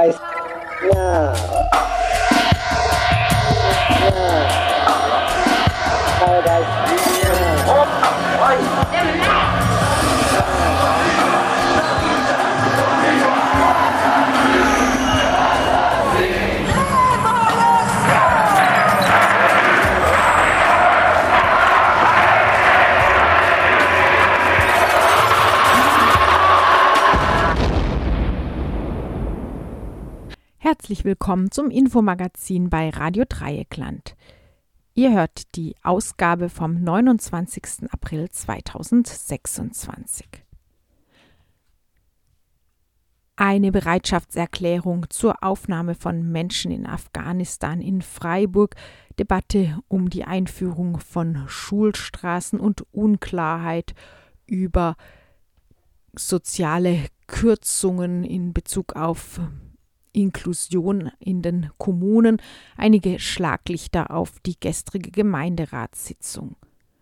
Paradise now. Paradise Herzlich willkommen zum Infomagazin bei Radio Dreieckland. Ihr hört die Ausgabe vom 29. April 2026. Eine Bereitschaftserklärung zur Aufnahme von Menschen in Afghanistan in Freiburg, Debatte um die Einführung von Schulstraßen und Unklarheit über soziale Kürzungen in Bezug auf Inklusion in den Kommunen, einige Schlaglichter auf die gestrige Gemeinderatssitzung.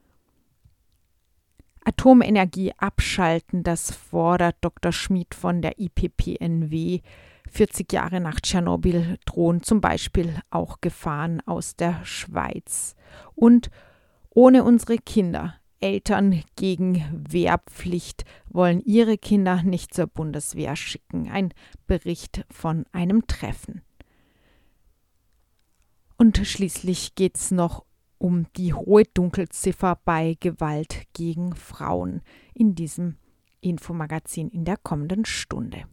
Atomenergie abschalten, das fordert Dr. Schmid von der IPPNW. 40 Jahre nach Tschernobyl drohen zum Beispiel auch Gefahren aus der Schweiz. Und ohne unsere Kinder. Eltern gegen Wehrpflicht wollen ihre Kinder nicht zur Bundeswehr schicken. Ein Bericht von einem Treffen. Und schließlich geht es noch um die hohe Dunkelziffer bei Gewalt gegen Frauen in diesem Infomagazin in der kommenden Stunde.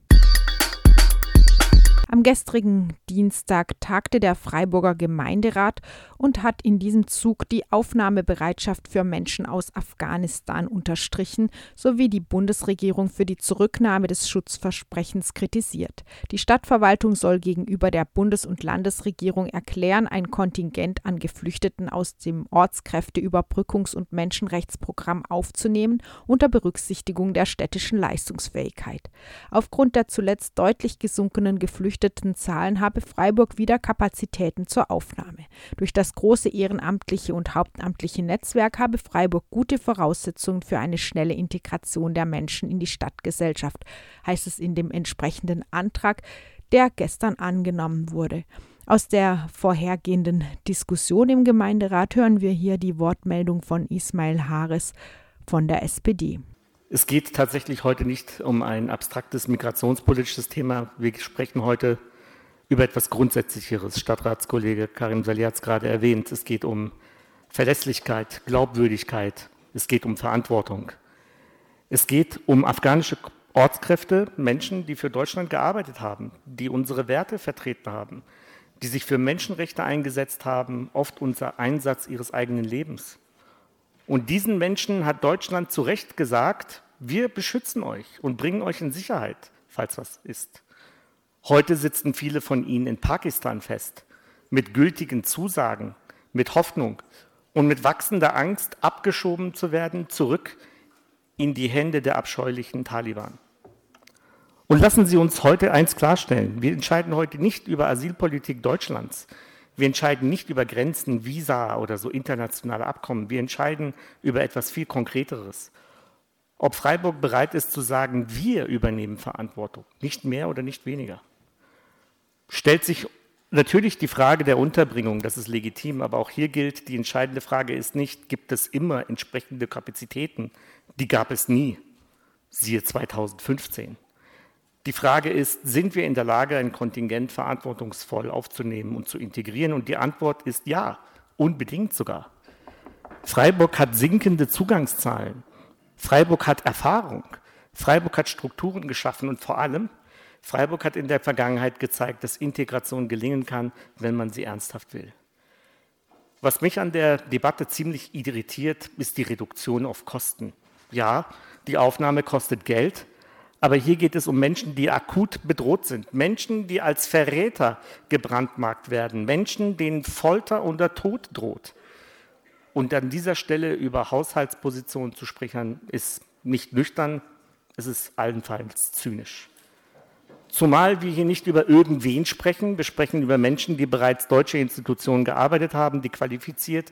Am gestrigen Dienstag tagte der Freiburger Gemeinderat und hat in diesem Zug die Aufnahmebereitschaft für Menschen aus Afghanistan unterstrichen, sowie die Bundesregierung für die Zurücknahme des Schutzversprechens kritisiert. Die Stadtverwaltung soll gegenüber der Bundes- und Landesregierung erklären, ein Kontingent an Geflüchteten aus dem Ortskräfteüberbrückungs- und Menschenrechtsprogramm aufzunehmen, unter Berücksichtigung der städtischen Leistungsfähigkeit. Aufgrund der zuletzt deutlich gesunkenen Zahlen habe Freiburg wieder Kapazitäten zur Aufnahme. Durch das große ehrenamtliche und hauptamtliche Netzwerk habe Freiburg gute Voraussetzungen für eine schnelle Integration der Menschen in die Stadtgesellschaft, heißt es in dem entsprechenden Antrag, der gestern angenommen wurde. Aus der vorhergehenden Diskussion im Gemeinderat hören wir hier die Wortmeldung von Ismail Hares von der SPD. Es geht tatsächlich heute nicht um ein abstraktes migrationspolitisches Thema. Wir sprechen heute über etwas Grundsätzlicheres. Stadtratskollege Karim Salih hat es gerade erwähnt. Es geht um Verlässlichkeit, Glaubwürdigkeit. Es geht um Verantwortung. Es geht um afghanische Ortskräfte, Menschen, die für Deutschland gearbeitet haben, die unsere Werte vertreten haben, die sich für Menschenrechte eingesetzt haben, oft unter Einsatz ihres eigenen Lebens. Und diesen Menschen hat Deutschland zu Recht gesagt, wir beschützen euch und bringen euch in Sicherheit, falls was ist. Heute sitzen viele von ihnen in Pakistan fest, mit gültigen Zusagen, mit Hoffnung und mit wachsender Angst, abgeschoben zu werden, zurück in die Hände der abscheulichen Taliban. Und lassen Sie uns heute eins klarstellen, wir entscheiden heute nicht über Asylpolitik Deutschlands. Wir entscheiden nicht über Grenzen, Visa oder so internationale Abkommen. Wir entscheiden über etwas viel Konkreteres. Ob Freiburg bereit ist zu sagen, wir übernehmen Verantwortung, nicht mehr oder nicht weniger. Stellt sich natürlich die Frage der Unterbringung, das ist legitim, aber auch hier gilt, die entscheidende Frage ist nicht, gibt es immer entsprechende Kapazitäten? Die gab es nie, siehe 2015. Die Frage ist, sind wir in der Lage, ein Kontingent verantwortungsvoll aufzunehmen und zu integrieren? Und die Antwort ist ja, unbedingt sogar. Freiburg hat sinkende Zugangszahlen. Freiburg hat Erfahrung. Freiburg hat Strukturen geschaffen und vor allem, Freiburg hat in der Vergangenheit gezeigt, dass Integration gelingen kann, wenn man sie ernsthaft will. Was mich an der Debatte ziemlich irritiert, ist die Reduktion auf Kosten. Ja, die Aufnahme kostet Geld, aber hier geht es um Menschen, die akut bedroht sind, Menschen, die als Verräter gebrandmarkt werden, Menschen, denen Folter oder Tod droht. Und an dieser Stelle über Haushaltspositionen zu sprechen, ist nicht nüchtern, es ist allenfalls zynisch. Zumal wir hier nicht über irgendwen sprechen, wir sprechen über Menschen, die bereits deutsche Institutionen gearbeitet haben, die qualifiziert,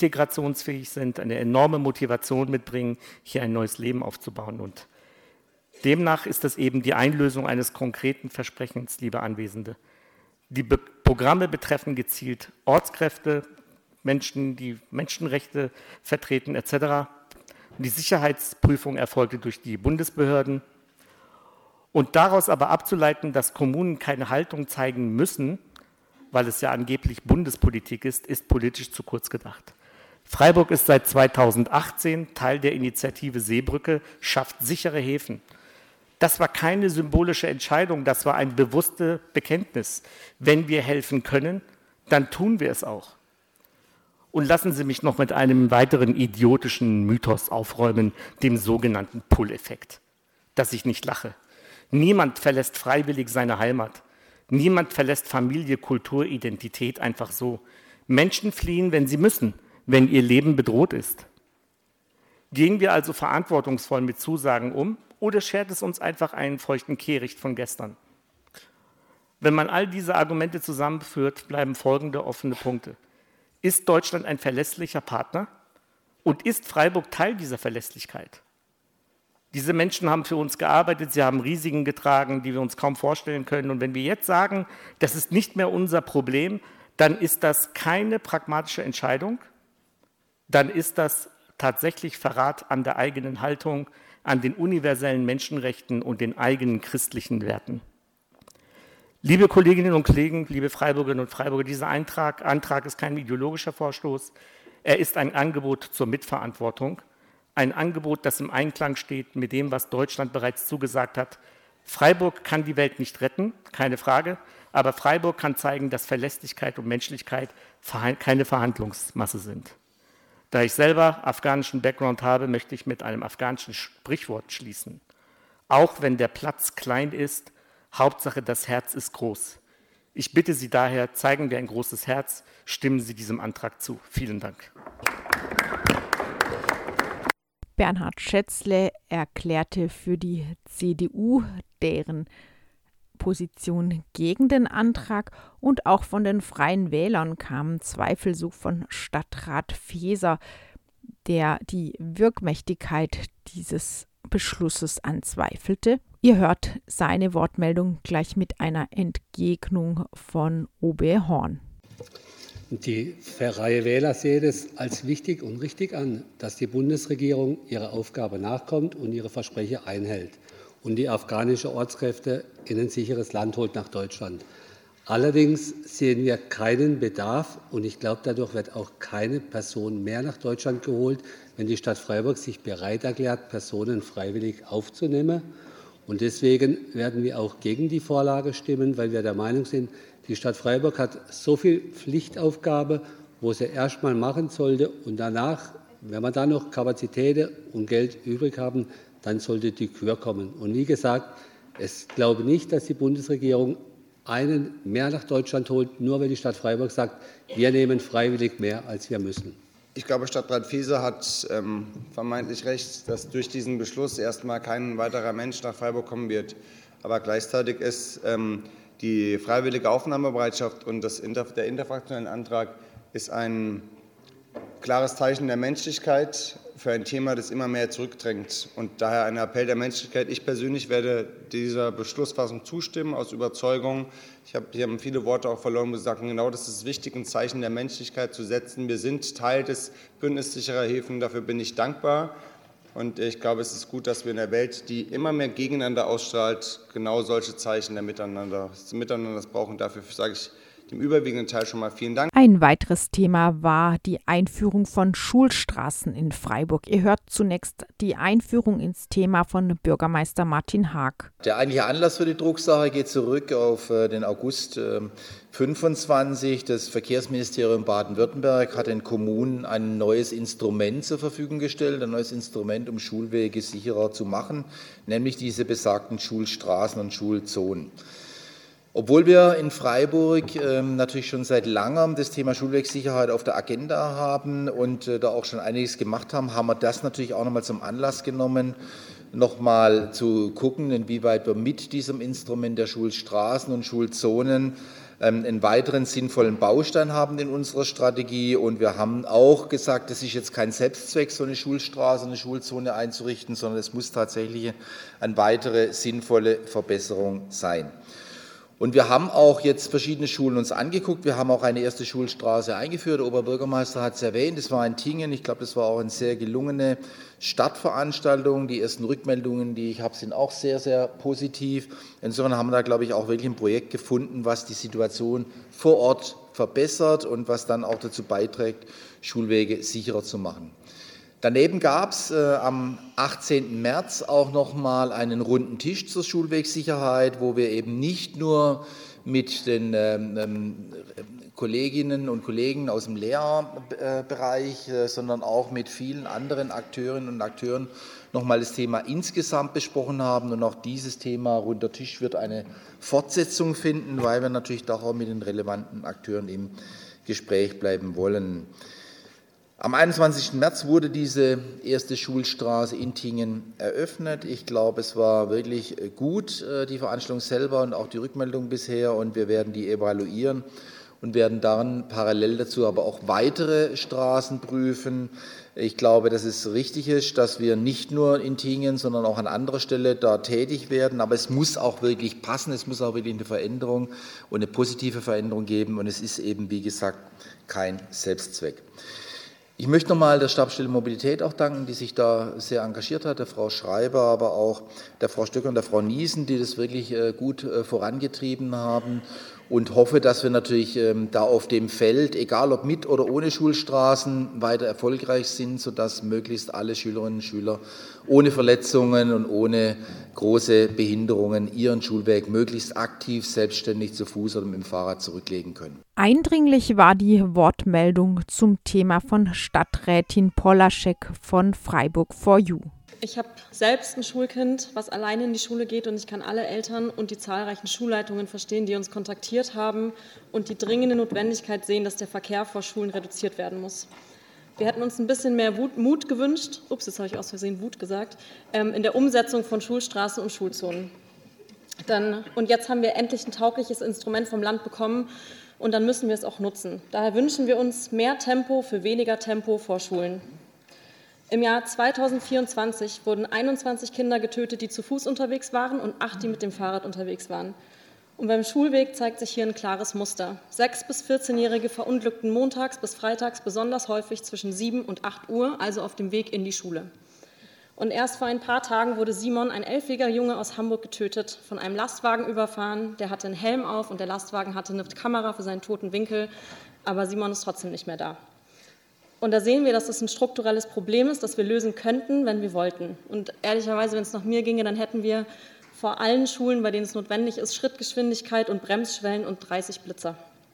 integrationsfähig sind, eine enorme Motivation mitbringen, hier ein neues Leben aufzubauen. Und Demnach ist es eben die Einlösung eines konkreten Versprechens, liebe Anwesende. Die Programme betreffen gezielt Ortskräfte, Menschen, die Menschenrechte vertreten etc. Die Sicherheitsprüfung erfolgte durch die Bundesbehörden. Und daraus aber abzuleiten, dass Kommunen keine Haltung zeigen müssen, weil es ja angeblich Bundespolitik ist politisch zu kurz gedacht. Freiburg ist seit 2018 Teil der Initiative Seebrücke, schafft sichere Häfen. Das war keine symbolische Entscheidung, das war ein bewusstes Bekenntnis. Wenn wir helfen können, dann tun wir es auch. Und lassen Sie mich noch mit einem weiteren idiotischen Mythos aufräumen, dem sogenannten Pull-Effekt, dass ich nicht lache. Niemand verlässt freiwillig seine Heimat. Niemand verlässt Familie, Kultur, Identität einfach so. Menschen fliehen, wenn sie müssen, wenn ihr Leben bedroht ist. Gehen wir also verantwortungsvoll mit Zusagen um oder schert es uns einfach einen feuchten Kehricht von gestern? Wenn man all diese Argumente zusammenführt, bleiben folgende offene Punkte. Ist Deutschland ein verlässlicher Partner? Und ist Freiburg Teil dieser Verlässlichkeit? Diese Menschen haben für uns gearbeitet, sie haben Risiken getragen, die wir uns kaum vorstellen können. Und wenn wir jetzt sagen, das ist nicht mehr unser Problem, dann ist das keine pragmatische Entscheidung, dann ist das tatsächlich Verrat an der eigenen Haltung, an den universellen Menschenrechten und den eigenen christlichen Werten. Liebe Kolleginnen und Kollegen, liebe Freiburgerinnen und Freiburger, dieser Antrag ist kein ideologischer Vorstoß, er ist ein Angebot zur Mitverantwortung. Ein Angebot, das im Einklang steht mit dem, was Deutschland bereits zugesagt hat. Freiburg kann die Welt nicht retten, keine Frage, aber Freiburg kann zeigen, dass Verlässlichkeit und Menschlichkeit keine Verhandlungsmasse sind. Da ich selber afghanischen Background habe, möchte ich mit einem afghanischen Sprichwort schließen. Auch wenn der Platz klein ist, Hauptsache das Herz ist groß. Ich bitte Sie daher, zeigen wir ein großes Herz, stimmen Sie diesem Antrag zu. Vielen Dank. Bernhard Schätzle erklärte für die CDU deren Position gegen den Antrag und auch von den Freien Wählern kamen Zweifel, so von Stadtrat Feser, der die Wirkmächtigkeit dieses Beschlusses anzweifelte. Ihr hört seine Wortmeldung gleich mit einer Entgegnung von OB Horn. Die Freie Wähler sehen es als wichtig und richtig an, dass die Bundesregierung ihrer Aufgabe nachkommt und ihre Versprechen einhält und die afghanische Ortskräfte in ein sicheres Land holt nach Deutschland. Allerdings sehen wir keinen Bedarf, und ich glaube, dadurch wird auch keine Person mehr nach Deutschland geholt, wenn die Stadt Freiburg sich bereit erklärt, Personen freiwillig aufzunehmen. Und deswegen werden wir auch gegen die Vorlage stimmen, weil wir der Meinung sind, die Stadt Freiburg hat so viel Pflichtaufgabe, wo sie erst mal machen sollte. Und danach, wenn wir dann noch Kapazitäten und Geld übrig haben, dann sollte die Kür kommen. Und wie gesagt, ich glaube nicht, dass die Bundesregierung einen mehr nach Deutschland holt, nur weil die Stadt Freiburg sagt, wir nehmen freiwillig mehr, als wir müssen. Ich glaube, Stadtrat Feser hat vermeintlich recht, dass durch diesen Beschluss erst mal kein weiterer Mensch nach Freiburg kommen wird. Aber gleichzeitig ist die freiwillige Aufnahmebereitschaft und der interfraktionelle Antrag ist ein klares Zeichen der Menschlichkeit für ein Thema, das immer mehr zurückdrängt. Und daher ein Appell der Menschlichkeit. Ich persönlich werde dieser Beschlussfassung zustimmen, aus Überzeugung. Hier haben viele Worte auch verloren, wo Sie sagen, genau das ist wichtig, ein Zeichen der Menschlichkeit zu setzen. Wir sind Teil des Bündnisses sicherer Häfen, dafür bin ich dankbar. Und ich glaube, es ist gut, dass wir in der Welt, die immer mehr gegeneinander ausstrahlt, genau solche Zeichen des Miteinanders brauchen. Dafür sage ich dem überwiegenden Teil schon mal vielen Dank. Ein weiteres Thema war die Einführung von Schulstraßen in Freiburg. Ihr hört zunächst die Einführung ins Thema von Bürgermeister Martin Haag. Der eigentliche Anlass für die Drucksache geht zurück auf den August 25. Das Verkehrsministerium Baden-Württemberg hat den Kommunen ein neues Instrument zur Verfügung gestellt, ein neues Instrument, um Schulwege sicherer zu machen, nämlich diese besagten Schulstraßen und Schulzonen. Obwohl wir in Freiburg natürlich schon seit langem das Thema Schulwegsicherheit auf der Agenda haben und da auch schon einiges gemacht haben, haben wir das natürlich auch nochmal zum Anlass genommen, nochmal zu gucken, inwieweit wir mit diesem Instrument der Schulstraßen und Schulzonen einen weiteren sinnvollen Baustein haben in unserer Strategie. Und wir haben auch gesagt, es ist jetzt kein Selbstzweck, so eine Schulstraße, eine Schulzone einzurichten, sondern es muss tatsächlich eine weitere sinnvolle Verbesserung sein. Und wir haben auch jetzt verschiedene Schulen uns angeguckt. Wir haben auch eine erste Schulstraße eingeführt. Der Oberbürgermeister hat es erwähnt, das war in Tingen. Ich glaube, das war auch eine sehr gelungene Stadtveranstaltung. Die ersten Rückmeldungen, die ich habe, sind auch sehr, sehr positiv. Insofern haben wir da, glaube ich, auch wirklich ein Projekt gefunden, was die Situation vor Ort verbessert und was dann auch dazu beiträgt, Schulwege sicherer zu machen. Daneben gab es am 18. März auch noch mal einen runden Tisch zur Schulwegsicherheit, wo wir eben nicht nur mit den Kolleginnen und Kollegen aus dem Lehrbereich, sondern auch mit vielen anderen Akteurinnen und Akteuren noch mal das Thema insgesamt besprochen haben. Und auch dieses Thema runder Tisch wird eine Fortsetzung finden, weil wir natürlich doch auch mit den relevanten Akteuren im Gespräch bleiben wollen. Am 21. März wurde diese erste Schulstraße in Tingen eröffnet. Ich glaube, es war wirklich gut, die Veranstaltung selber und auch die Rückmeldung bisher. Und wir werden die evaluieren und werden dann parallel dazu aber auch weitere Straßen prüfen. Ich glaube, dass es richtig ist, dass wir nicht nur in Tingen, sondern auch an anderer Stelle da tätig werden. Aber es muss auch wirklich passen, es muss auch wirklich eine Veränderung und eine positive Veränderung geben. Und es ist eben, wie gesagt, kein Selbstzweck. Ich möchte nochmal der Stabsstelle Mobilität auch danken, die sich da sehr engagiert hat, der Frau Schreiber, aber auch der Frau Stöcker und der Frau Niesen, die das wirklich gut vorangetrieben haben, und hoffe, dass wir natürlich da auf dem Feld, egal ob mit oder ohne Schulstraßen, weiter erfolgreich sind, sodass möglichst alle Schülerinnen und Schüler ohne Verletzungen und ohne große Behinderungen ihren Schulweg möglichst aktiv, selbstständig zu Fuß oder mit dem Fahrrad zurücklegen können. Eindringlich war die Wortmeldung zum Thema von Stadträtin Polaschek von Freiburg for You. Ich habe selbst ein Schulkind, was alleine in die Schule geht, und ich kann alle Eltern und die zahlreichen Schulleitungen verstehen, die uns kontaktiert haben und die dringende Notwendigkeit sehen, dass der Verkehr vor Schulen reduziert werden muss. Wir hätten uns ein bisschen mehr Mut gewünscht, jetzt habe ich aus Versehen Wut gesagt, in der Umsetzung von Schulstraßen und Schulzonen. Und jetzt haben wir endlich ein taugliches Instrument vom Land bekommen, und dann müssen wir es auch nutzen. Daher wünschen wir uns mehr Tempo für weniger Tempo vor Schulen. Im Jahr 2024 wurden 21 Kinder getötet, die zu Fuß unterwegs waren, und 8, die mit dem Fahrrad unterwegs waren. Und beim Schulweg zeigt sich hier ein klares Muster. 6- bis 14-Jährige verunglückten montags bis freitags besonders häufig zwischen 7 und 8 Uhr, also auf dem Weg in die Schule. Und erst vor ein paar Tagen wurde Simon, ein 11-jähriger Junge aus Hamburg, getötet, von einem Lastwagen überfahren. Der hatte einen Helm auf und der Lastwagen hatte eine Kamera für seinen toten Winkel, aber Simon ist trotzdem nicht mehr da. Und da sehen wir, dass das ein strukturelles Problem ist, das wir lösen könnten, wenn wir wollten. Und ehrlicherweise, wenn es nach mir ginge, dann hätten wir vor allen Schulen, bei denen es notwendig ist, Schrittgeschwindigkeit und Bremsschwellen und 30 Blitzer.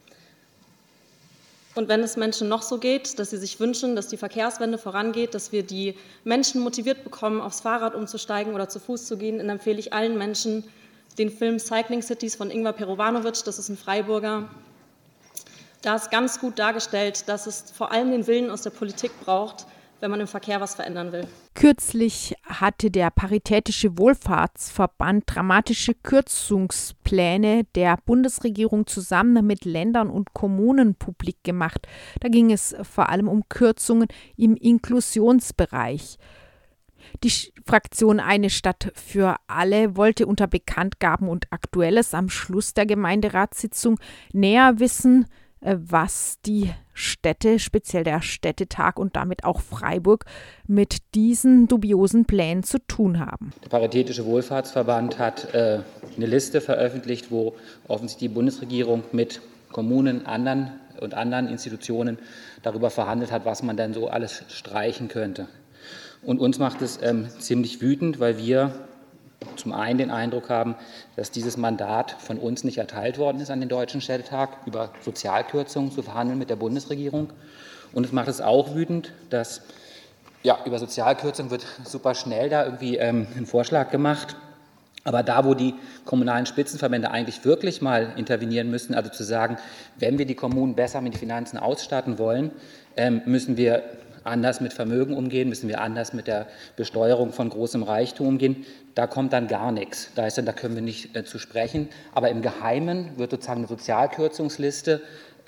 Und wenn es Menschen noch so geht, dass sie sich wünschen, dass die Verkehrswende vorangeht, dass wir die Menschen motiviert bekommen, aufs Fahrrad umzusteigen oder zu Fuß zu gehen, dann empfehle ich allen Menschen den Film Cycling Cities von Ingvar Perovanovic, das ist ein Freiburger. Da ist ganz gut dargestellt, dass es vor allem den Willen aus der Politik braucht, wenn man im Verkehr was verändern will. Kürzlich hatte der Paritätische Wohlfahrtsverband dramatische Kürzungspläne der Bundesregierung zusammen mit Ländern und Kommunen publik gemacht. Da ging es vor allem um Kürzungen im Inklusionsbereich. Die Fraktion Eine Stadt für alle wollte unter Bekanntgaben und Aktuelles am Schluss der Gemeinderatssitzung näher wissen, was die Städte, speziell der Städtetag und damit auch Freiburg, mit diesen dubiosen Plänen zu tun haben. Der Paritätische Wohlfahrtsverband hat eine Liste veröffentlicht, wo offensichtlich die Bundesregierung mit Kommunen und anderen Institutionen darüber verhandelt hat, was man denn so alles streichen könnte. Und uns macht es ziemlich wütend, weil wir zum einen den Eindruck haben, dass dieses Mandat von uns nicht erteilt worden ist an den Deutschen Städtetag, über Sozialkürzungen zu verhandeln mit der Bundesregierung. Und es macht es auch wütend, dass über Sozialkürzungen wird super schnell da irgendwie ein Vorschlag gemacht. Aber da, wo die kommunalen Spitzenverbände eigentlich wirklich mal intervenieren müssen, also zu sagen, wenn wir die Kommunen besser mit den Finanzen ausstatten wollen, müssen wir anders mit Vermögen umgehen, müssen wir anders mit der Besteuerung von großem Reichtum umgehen. Da kommt dann gar nichts. Da können wir nicht zu sprechen. Aber im Geheimen wird sozusagen eine Sozialkürzungsliste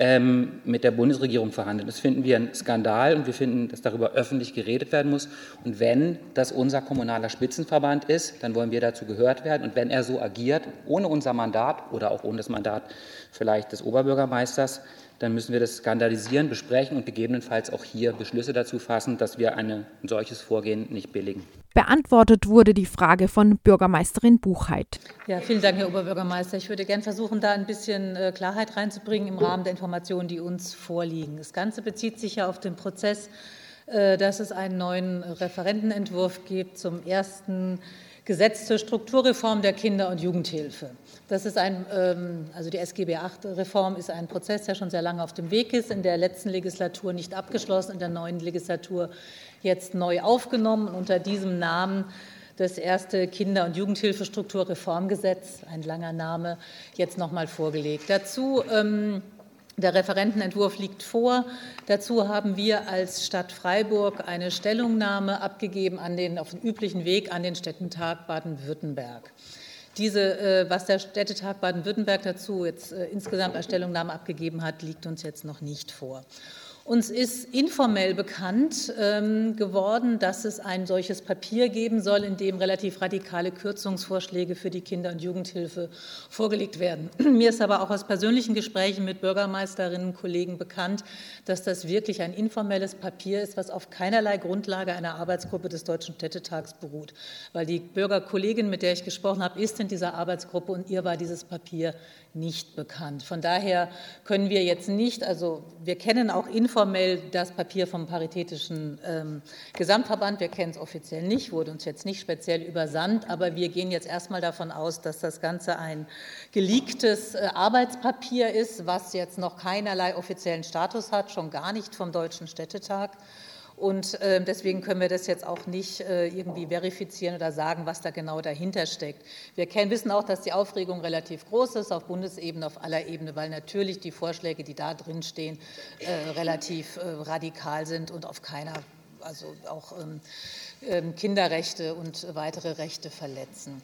mit der Bundesregierung verhandelt. Das finden wir einen Skandal und wir finden, dass darüber öffentlich geredet werden muss. Und wenn das unser kommunaler Spitzenverband ist, dann wollen wir dazu gehört werden. Und wenn er so agiert, ohne unser Mandat oder auch ohne das Mandat vielleicht des Oberbürgermeisters, dann müssen wir das skandalisieren, besprechen und gegebenenfalls auch hier Beschlüsse dazu fassen, dass wir ein solches Vorgehen nicht billigen. Beantwortet wurde die Frage von Bürgermeisterin Buchheit. Ja, vielen Dank, Herr Oberbürgermeister. Ich würde gerne versuchen, da ein bisschen Klarheit reinzubringen im Rahmen der Informationen, die uns vorliegen. Das Ganze bezieht sich ja auf den Prozess, dass es einen neuen Referentenentwurf gibt zum ersten Gesetz zur Strukturreform der Kinder- und Jugendhilfe. Das ist also die SGB VIII-Reform ist ein Prozess, der schon sehr lange auf dem Weg ist, in der letzten Legislatur nicht abgeschlossen, in der neuen Legislatur jetzt neu aufgenommen und unter diesem Namen das erste Kinder- und Jugendhilfestrukturreformgesetz, ein langer Name, jetzt nochmal vorgelegt. Dazu der Referentenentwurf liegt vor. Dazu haben wir als Stadt Freiburg eine Stellungnahme abgegeben auf dem üblichen Weg an den Städtetag Baden-Württemberg. Was der Städtetag Baden-Württemberg dazu jetzt insgesamt als Stellungnahme abgegeben hat, liegt uns jetzt noch nicht vor. Uns ist informell bekannt geworden, dass es ein solches Papier geben soll, in dem relativ radikale Kürzungsvorschläge für die Kinder- und Jugendhilfe vorgelegt werden. Mir ist aber auch aus persönlichen Gesprächen mit Bürgermeisterinnen und Kollegen bekannt, dass das wirklich ein informelles Papier ist, was auf keinerlei Grundlage einer Arbeitsgruppe des Deutschen Städtetags beruht. Weil die Bürgerkollegin, mit der ich gesprochen habe, ist in dieser Arbeitsgruppe und ihr war dieses Papier nicht bekannt. Von daher können wir jetzt nicht, also wir kennen auch informell das Papier vom Paritätischen Gesamtverband, wir kennen es offiziell nicht, wurde uns jetzt nicht speziell übersandt, aber wir gehen jetzt erstmal davon aus, dass das Ganze ein geleaktes Arbeitspapier ist, was jetzt noch keinerlei offiziellen Status hat, schon gar nicht vom Deutschen Städtetag. Und deswegen können wir das jetzt auch nicht irgendwie verifizieren oder sagen, was da genau dahinter steckt. Wir wissen auch, dass die Aufregung relativ groß ist auf Bundesebene, auf aller Ebene, weil natürlich die Vorschläge, die da drin stehen, relativ radikal sind und auf keiner, also auch Kinderrechte und weitere Rechte verletzen.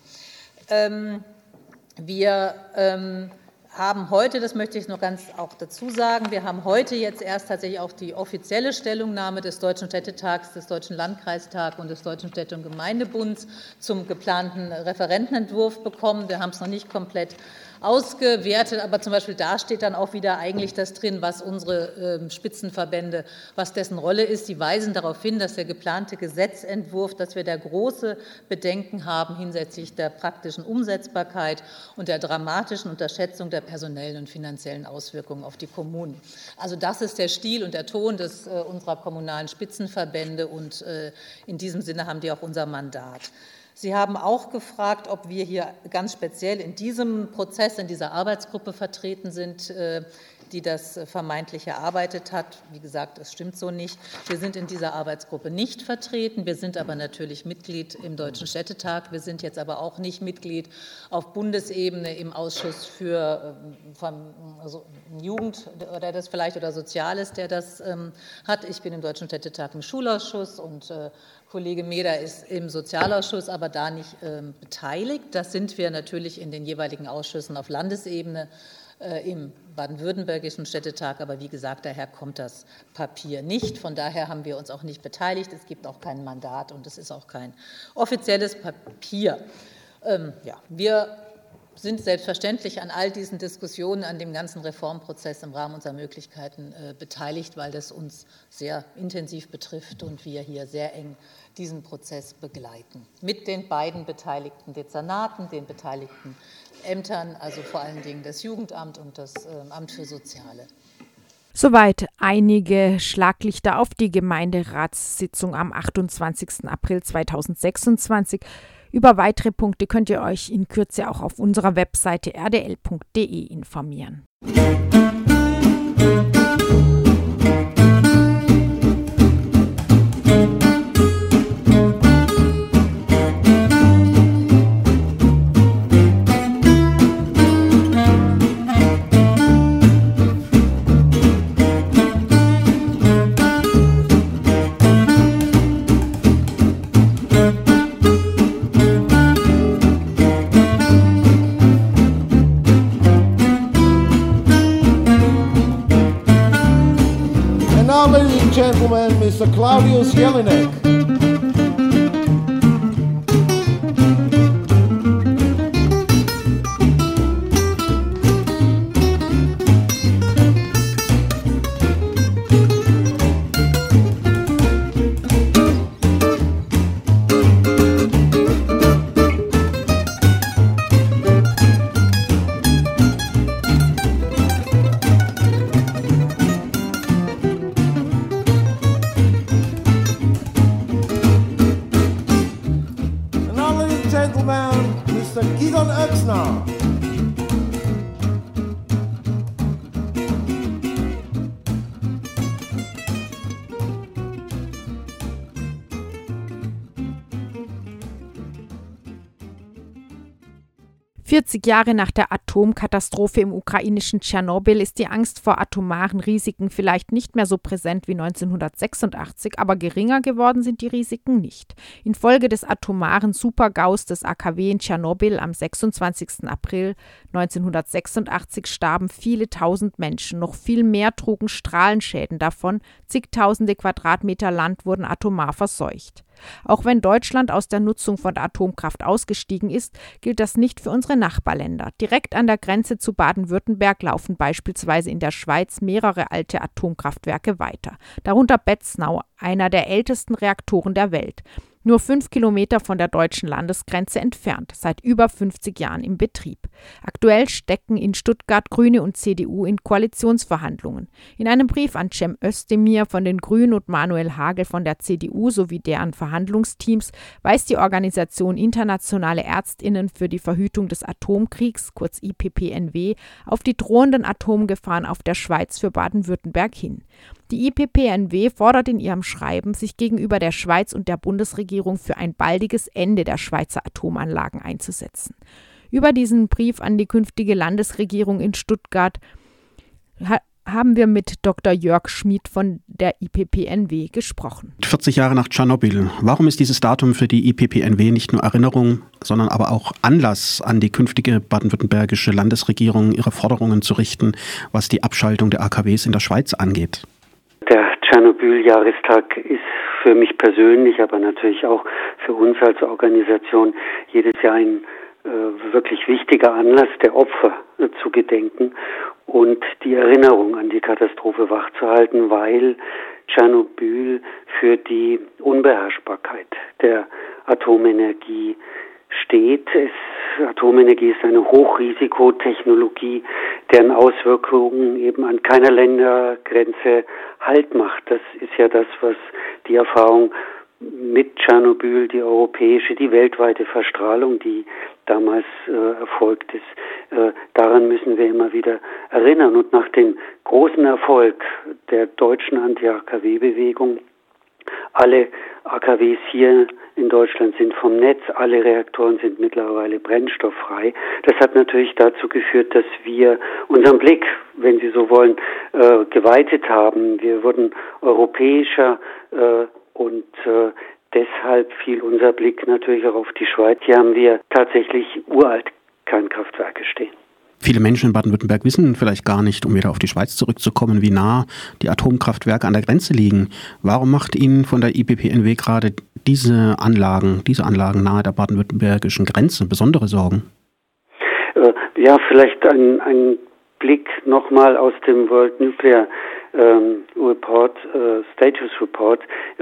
Wir haben heute, das möchte ich noch ganz auch dazu sagen, wir haben heute jetzt erst tatsächlich auch die offizielle Stellungnahme des Deutschen Städtetags, des Deutschen Landkreistags und des Deutschen Städte- und Gemeindebunds zum geplanten Referentenentwurf bekommen. Wir haben es noch nicht komplett ausgewertet, aber zum Beispiel da steht dann auch wieder eigentlich das drin, was unsere Spitzenverbände, was dessen Rolle ist. Die weisen darauf hin, dass der geplante Gesetzentwurf, dass wir da große Bedenken haben hinsichtlich der praktischen Umsetzbarkeit und der dramatischen Unterschätzung der personellen und finanziellen Auswirkungen auf die Kommunen. Also das ist der Stil und der Ton unserer kommunalen Spitzenverbände und in diesem Sinne haben die auch unser Mandat. Sie haben auch gefragt, ob wir hier ganz speziell in diesem Prozess, in dieser Arbeitsgruppe vertreten sind, die das vermeintlich erarbeitet hat. Wie gesagt, das stimmt so nicht. Wir sind in dieser Arbeitsgruppe nicht vertreten. Wir sind aber natürlich Mitglied im Deutschen Städtetag. Wir sind jetzt aber auch nicht Mitglied auf Bundesebene im Ausschuss für Jugend oder das vielleicht oder Soziales, der das hat. Ich bin im Deutschen Städtetag im Schulausschuss und Kollege Meder ist im Sozialausschuss, aber da nicht beteiligt. Das sind wir natürlich in den jeweiligen Ausschüssen auf Landesebene im baden-württembergischen Städtetag. Aber wie gesagt, daher kommt das Papier nicht. Von daher haben wir uns auch nicht beteiligt. Es gibt auch kein Mandat und es ist auch kein offizielles Papier. Wir sind selbstverständlich an all diesen Diskussionen, an dem ganzen Reformprozess im Rahmen unserer Möglichkeiten beteiligt, weil das uns sehr intensiv betrifft und wir hier sehr eng diesen Prozess begleiten. Mit den beiden beteiligten Dezernaten, den beteiligten Ämtern, also vor allen Dingen das Jugendamt und das Amt für Soziale. Soweit einige Schlaglichter auf die Gemeinderatssitzung am 28. April 2026. Über weitere Punkte könnt ihr euch in Kürze auch auf unserer Webseite rdl.de informieren. gentlemen, Mr. Claudius Jelinek. Oechsner. 40 Jahre nach der Atomkatastrophe im ukrainischen Tschernobyl ist die Angst vor atomaren Risiken vielleicht nicht mehr so präsent wie 1986, aber geringer geworden sind die Risiken nicht. Infolge des atomaren Supergaus des AKW in Tschernobyl am 26. April 1986 starben viele tausend Menschen, noch viel mehr trugen Strahlenschäden davon, zigtausende Quadratmeter Land wurden atomar verseucht. Auch wenn Deutschland aus der Nutzung von Atomkraft ausgestiegen ist, gilt das nicht für unsere Nachbarländer. Direkt an der Grenze zu Baden-Württemberg laufen beispielsweise in der Schweiz mehrere alte Atomkraftwerke weiter, darunter Betznau, einer der ältesten Reaktoren der Welt. Nur 5 Kilometer von der deutschen Landesgrenze entfernt, seit über 50 Jahren im Betrieb. Aktuell stecken in Stuttgart Grüne und CDU in Koalitionsverhandlungen. In einem Brief an Cem Özdemir von den Grünen und Manuel Hagel von der CDU sowie deren Verhandlungsteams weist die Organisation Internationale ÄrztInnen für die Verhütung des Atomkriegs, kurz IPPNW, auf die drohenden Atomgefahren auf der Schweiz für Baden-Württemberg hin. Die IPPNW fordert in ihrem Schreiben, sich gegenüber der Schweiz und der Bundesregierung für ein baldiges Ende der Schweizer Atomanlagen einzusetzen. Über diesen Brief an die künftige Landesregierung in Stuttgart haben wir mit Dr. Jörg Schmid von der IPPNW gesprochen. 40 Jahre nach Tschernobyl. Warum ist dieses Datum für die IPPNW nicht nur Erinnerung, sondern aber auch Anlass, an die künftige baden-württembergische Landesregierung ihre Forderungen zu richten, was die Abschaltung der AKWs in der Schweiz angeht? Der Tschernobyl-Jahrestag ist für mich persönlich, aber natürlich auch für uns als Organisation jedes Jahr ein wirklich wichtiger Anlass, der Opfer zu gedenken und die Erinnerung an die Katastrophe wachzuhalten, weil Tschernobyl für die Unbeherrschbarkeit der Atomenergie steht. Atomenergie ist eine Hochrisikotechnologie, deren Auswirkungen eben an keiner Ländergrenze Halt macht. Das ist ja das, was die Erfahrung mit Tschernobyl, die europäische, die weltweite Verstrahlung, die damals erfolgt ist, daran müssen wir immer wieder erinnern. Und nach dem großen Erfolg der deutschen Anti-AKW-Bewegung, alle AKWs hier in Deutschland sind vom Netz, alle Reaktoren sind mittlerweile brennstofffrei. Das hat natürlich dazu geführt, dass wir unseren Blick, wenn Sie so wollen, geweitet haben. Wir wurden europäischer und deshalb fiel unser Blick natürlich auch auf die Schweiz. Hier haben wir tatsächlich uralt Kernkraftwerke stehen. Viele Menschen in Baden-Württemberg wissen vielleicht gar nicht, um wieder auf die Schweiz zurückzukommen, wie nah die Atomkraftwerke an der Grenze liegen. Warum macht Ihnen von der IPPNW gerade diese Anlagen nahe der baden-württembergischen Grenze besondere Sorgen? Ja, vielleicht ein Blick nochmal aus dem World Nuclear Report, Status Report.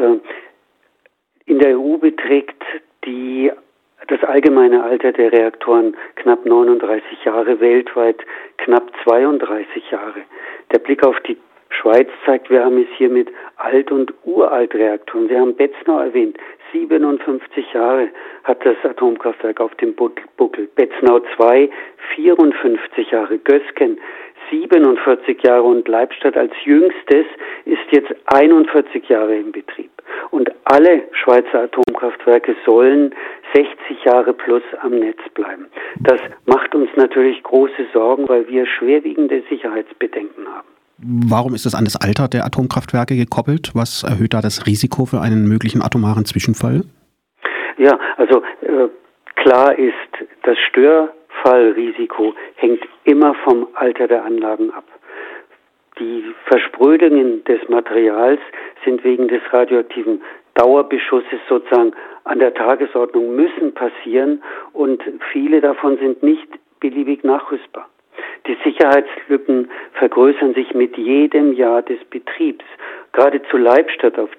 In der EU beträgt das allgemeine Alter der Reaktoren knapp 39 Jahre, weltweit knapp 32 Jahre. Der Blick auf die Schweiz zeigt, wir haben es hier mit Alt- und Uralt-Reaktoren. Sie haben Betznau erwähnt. 57 Jahre hat das Atomkraftwerk auf dem Buckel. Betznau 2, 54 Jahre. Gösgen, 47 Jahre und Leibstadt als jüngstes ist jetzt 41 Jahre im Betrieb. Und alle Schweizer Atomkraftwerke sollen 60 Jahre plus am Netz bleiben. Das macht uns natürlich große Sorgen, weil wir schwerwiegende Sicherheitsbedenken haben. Warum ist es an das Alter der Atomkraftwerke gekoppelt? Was erhöht da das Risiko für einen möglichen atomaren Zwischenfall? Ja, also klar ist, das Störfallrisiko hängt immer vom Alter der Anlagen ab. Die Versprödungen des Materials sind wegen des radioaktiven Dauerbeschusses sozusagen an der Tagesordnung, müssen passieren, und viele davon sind nicht beliebig nachrüstbar. Die Sicherheitslücken vergrößern sich mit jedem Jahr des Betriebs. Gerade zu Leibstadt, auf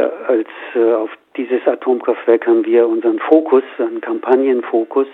dieses Atomkraftwerk haben wir unseren Fokus, einen Kampagnenfokus.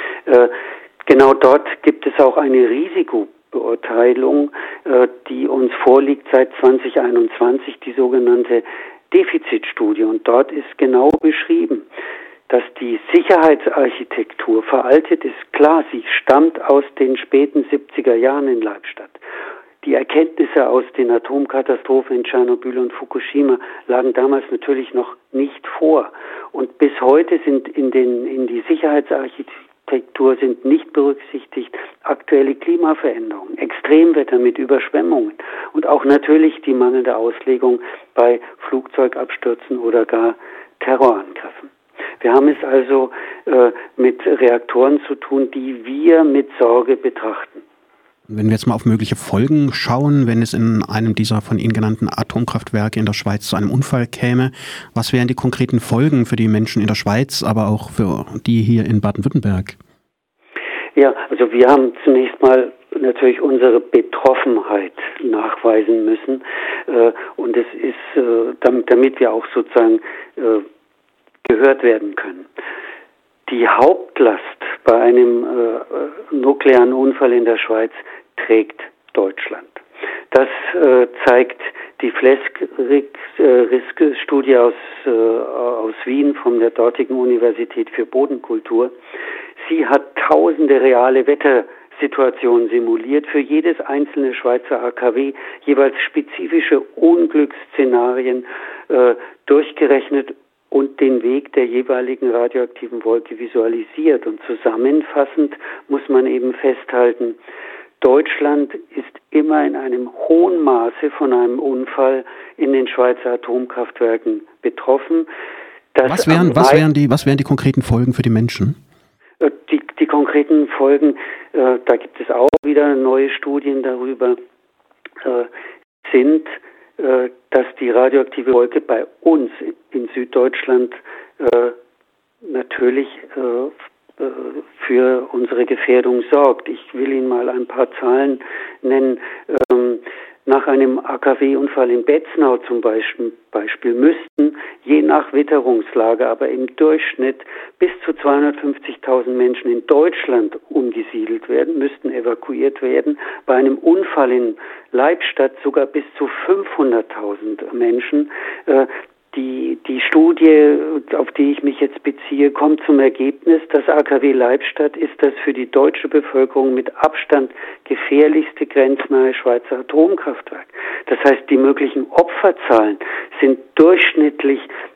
Genau dort gibt es auch eine Risikobeurteilung, die uns vorliegt seit 2021, die sogenannte Defizitstudie. Und dort ist genau beschrieben, dass die Sicherheitsarchitektur veraltet ist. Klar, sie stammt aus den späten 70er Jahren in Leibstadt. Die Erkenntnisse aus den Atomkatastrophen in Tschernobyl und Fukushima lagen damals natürlich noch nicht vor. Und bis heute sind in die Sicherheitsarchitektur sind nicht berücksichtigt aktuelle Klimaveränderungen, Extremwetter mit Überschwemmungen und auch natürlich die mangelnde Auslegung bei Flugzeugabstürzen oder gar Terrorangriffen. Wir haben es also mit Reaktoren zu tun, die wir mit Sorge betrachten. Wenn wir jetzt mal auf mögliche Folgen schauen, wenn es in einem dieser von Ihnen genannten Atomkraftwerke in der Schweiz zu einem Unfall käme, was wären die konkreten Folgen für die Menschen in der Schweiz, aber auch für die hier in Baden-Württemberg? Ja, also wir haben zunächst mal natürlich unsere Betroffenheit nachweisen müssen, und es ist, damit wir auch sozusagen gehört werden können. Die Hauptlast bei einem nuklearen Unfall in der Schweiz trägt Deutschland. Das zeigt die FLESK-Studie aus Wien von der dortigen Universität für Bodenkultur. Sie hat tausende reale Wettersituationen simuliert, für jedes einzelne Schweizer AKW jeweils spezifische Unglücksszenarien durchgerechnet und den Weg der jeweiligen radioaktiven Wolke visualisiert. Und zusammenfassend muss man eben festhalten, Deutschland ist immer in einem hohen Maße von einem Unfall in den Schweizer Atomkraftwerken betroffen. Was wären die konkreten Folgen für die Menschen? Die konkreten Folgen, da gibt es auch wieder neue Studien darüber, sind, dass die radioaktive Wolke bei uns in Süddeutschland natürlich für unsere Gefährdung sorgt. Ich will Ihnen mal ein paar Zahlen nennen. Nach einem AKW-Unfall in Betznau zum Beispiel müssten je nach Witterungslage aber im Durchschnitt bis zu 250.000 Menschen in Deutschland umgesiedelt werden, müssten evakuiert werden. Bei einem Unfall in Leibstadt sogar bis zu 500.000 Menschen. Die Studie, auf die ich mich jetzt beziehe, kommt zum Ergebnis, dass AKW Leibstadt ist das für die deutsche Bevölkerung mit Abstand gefährlichste grenznahe Schweizer Atomkraftwerk. Das heißt, die möglichen Opferzahlen sind durchschnittlich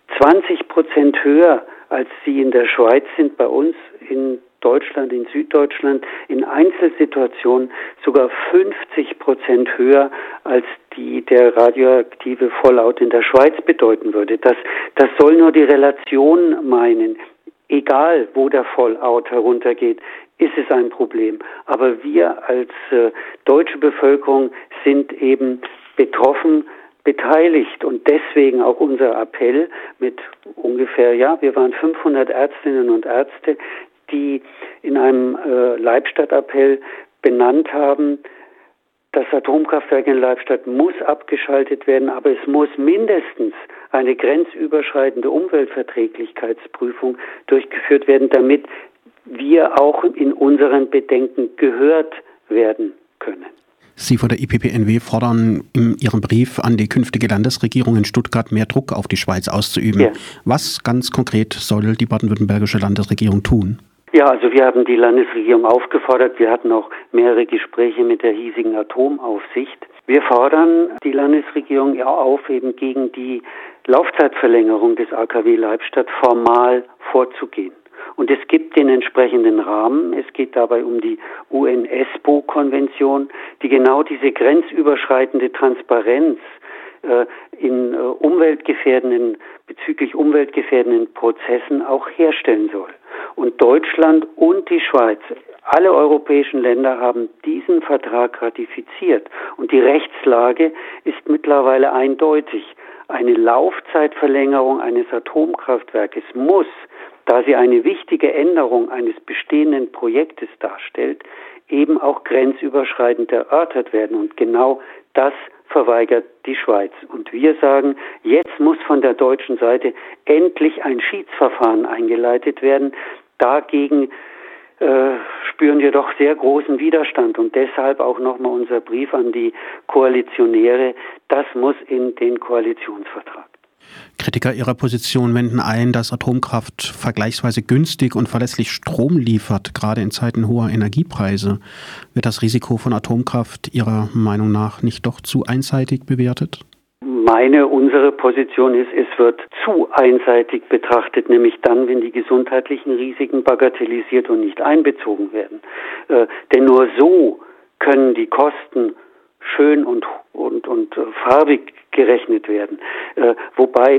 20% höher, als sie in der Schweiz sind, bei uns in Deutschland, in Süddeutschland, in Einzelsituationen sogar 50% höher, als der radioaktive Fallout in der Schweiz bedeuten würde. Das soll nur die Relation meinen. Egal, wo der Fallout heruntergeht, ist es ein Problem. Aber wir als deutsche Bevölkerung sind eben betroffen, beteiligt, und deswegen auch unser Appell mit ungefähr, wir waren 500 Ärztinnen und Ärzte, die in einem Leibstadt-Appell benannt haben, das Atomkraftwerk in Leibstadt muss abgeschaltet werden, aber es muss mindestens eine grenzüberschreitende Umweltverträglichkeitsprüfung durchgeführt werden, damit wir auch in unseren Bedenken gehört werden können. Sie von der IPPNW fordern in Ihrem Brief an die künftige Landesregierung in Stuttgart mehr Druck auf die Schweiz auszuüben. Ja. Was ganz konkret soll die baden-württembergische Landesregierung tun? Ja, also wir haben die Landesregierung aufgefordert. Wir hatten auch mehrere Gespräche mit der hiesigen Atomaufsicht. Wir fordern die Landesregierung auf, eben gegen die Laufzeitverlängerung des AKW Leibstadt formal vorzugehen. Und es gibt den entsprechenden Rahmen. Es geht dabei um die UN-ESPO-Konvention, die genau diese grenzüberschreitende Transparenz bezüglich umweltgefährdenden Prozessen auch herstellen soll. Und Deutschland und die Schweiz Alle europäischen Länder haben diesen Vertrag ratifiziert und die Rechtslage ist mittlerweile eindeutig. Eine Laufzeitverlängerung eines Atomkraftwerkes muss, da sie eine wichtige Änderung eines bestehenden Projektes darstellt, eben auch grenzüberschreitend erörtert werden. Und genau das verweigert die Schweiz. Und wir sagen, jetzt muss von der deutschen Seite endlich ein Schiedsverfahren eingeleitet werden. Dagegen spüren wir doch sehr großen Widerstand. Und deshalb auch nochmal unser Brief an die Koalitionäre. Das muss in den Koalitionsvertrag. Kritiker ihrer Position wenden ein, dass Atomkraft vergleichsweise günstig und verlässlich Strom liefert, gerade in Zeiten hoher Energiepreise. Wird das Risiko von Atomkraft Ihrer Meinung nach nicht doch zu einseitig bewertet? Unsere Position ist, es wird zu einseitig betrachtet, nämlich dann, wenn die gesundheitlichen Risiken bagatellisiert und nicht einbezogen werden. Denn nur so können die Kosten schön und farbig gerechnet werden. Wobei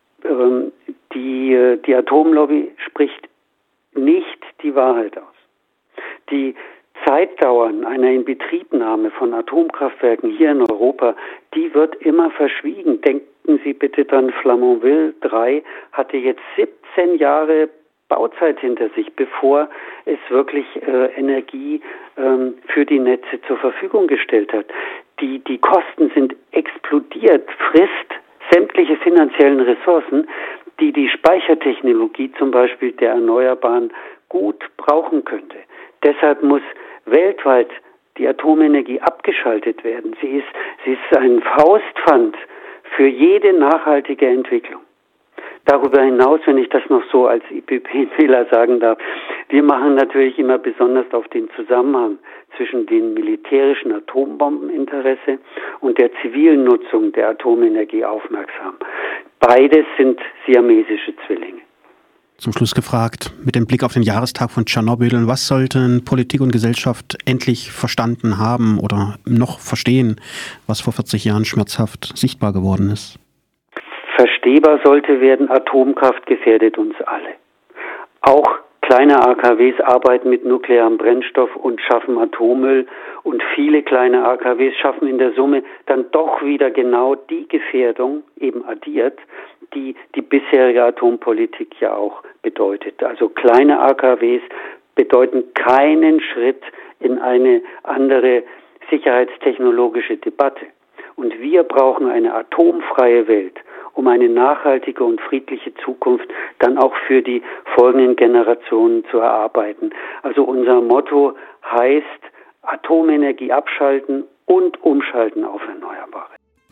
die Atomlobby spricht nicht die Wahrheit aus. Die Zeitdauern einer Inbetriebnahme von Atomkraftwerken hier in Europa, die wird immer verschwiegen. Denken Sie bitte dran, Flamanville 3 hatte jetzt 17 Jahre Bauzeit hinter sich, bevor es wirklich Energie für die Netze zur Verfügung gestellt hat. Die Kosten sind explodiert, frisst sämtliche finanziellen Ressourcen, die Speichertechnologie zum Beispiel der Erneuerbaren gut brauchen könnte. Deshalb muss weltweit die Atomenergie abgeschaltet werden. Sie ist ein Faustpfand für jede nachhaltige Entwicklung. Darüber hinaus, wenn ich das noch so als IPP-Wähler sagen darf, wir machen natürlich immer besonders auf den Zusammenhang zwischen dem militärischen Atombombeninteresse und der zivilen Nutzung der Atomenergie aufmerksam. Beides sind siamesische Zwillinge. Zum Schluss gefragt, mit dem Blick auf den Jahrestag von Tschernobyl, was sollten Politik und Gesellschaft endlich verstanden haben oder noch verstehen, was vor 40 Jahren schmerzhaft sichtbar geworden ist? Verstehbar sollte werden, Atomkraft gefährdet uns alle. Auch kleine AKWs arbeiten mit nuklearem Brennstoff und schaffen Atommüll und viele kleine AKWs schaffen in der Summe dann doch wieder genau die Gefährdung, eben addiert, die bisherige Atompolitik ja auch bedeutet. Also kleine AKWs bedeuten keinen Schritt in eine andere sicherheitstechnologische Debatte. Und wir brauchen eine atomfreie Welt, um eine nachhaltige und friedliche Zukunft dann auch für die folgenden Generationen zu erarbeiten. Also unser Motto heißt Atomenergie abschalten und umschalten auf Erneuerbare.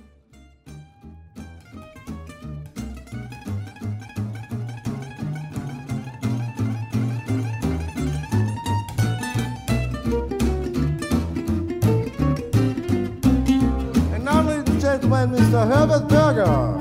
And now, ladies and gentlemen, Mr. Herbert Berger.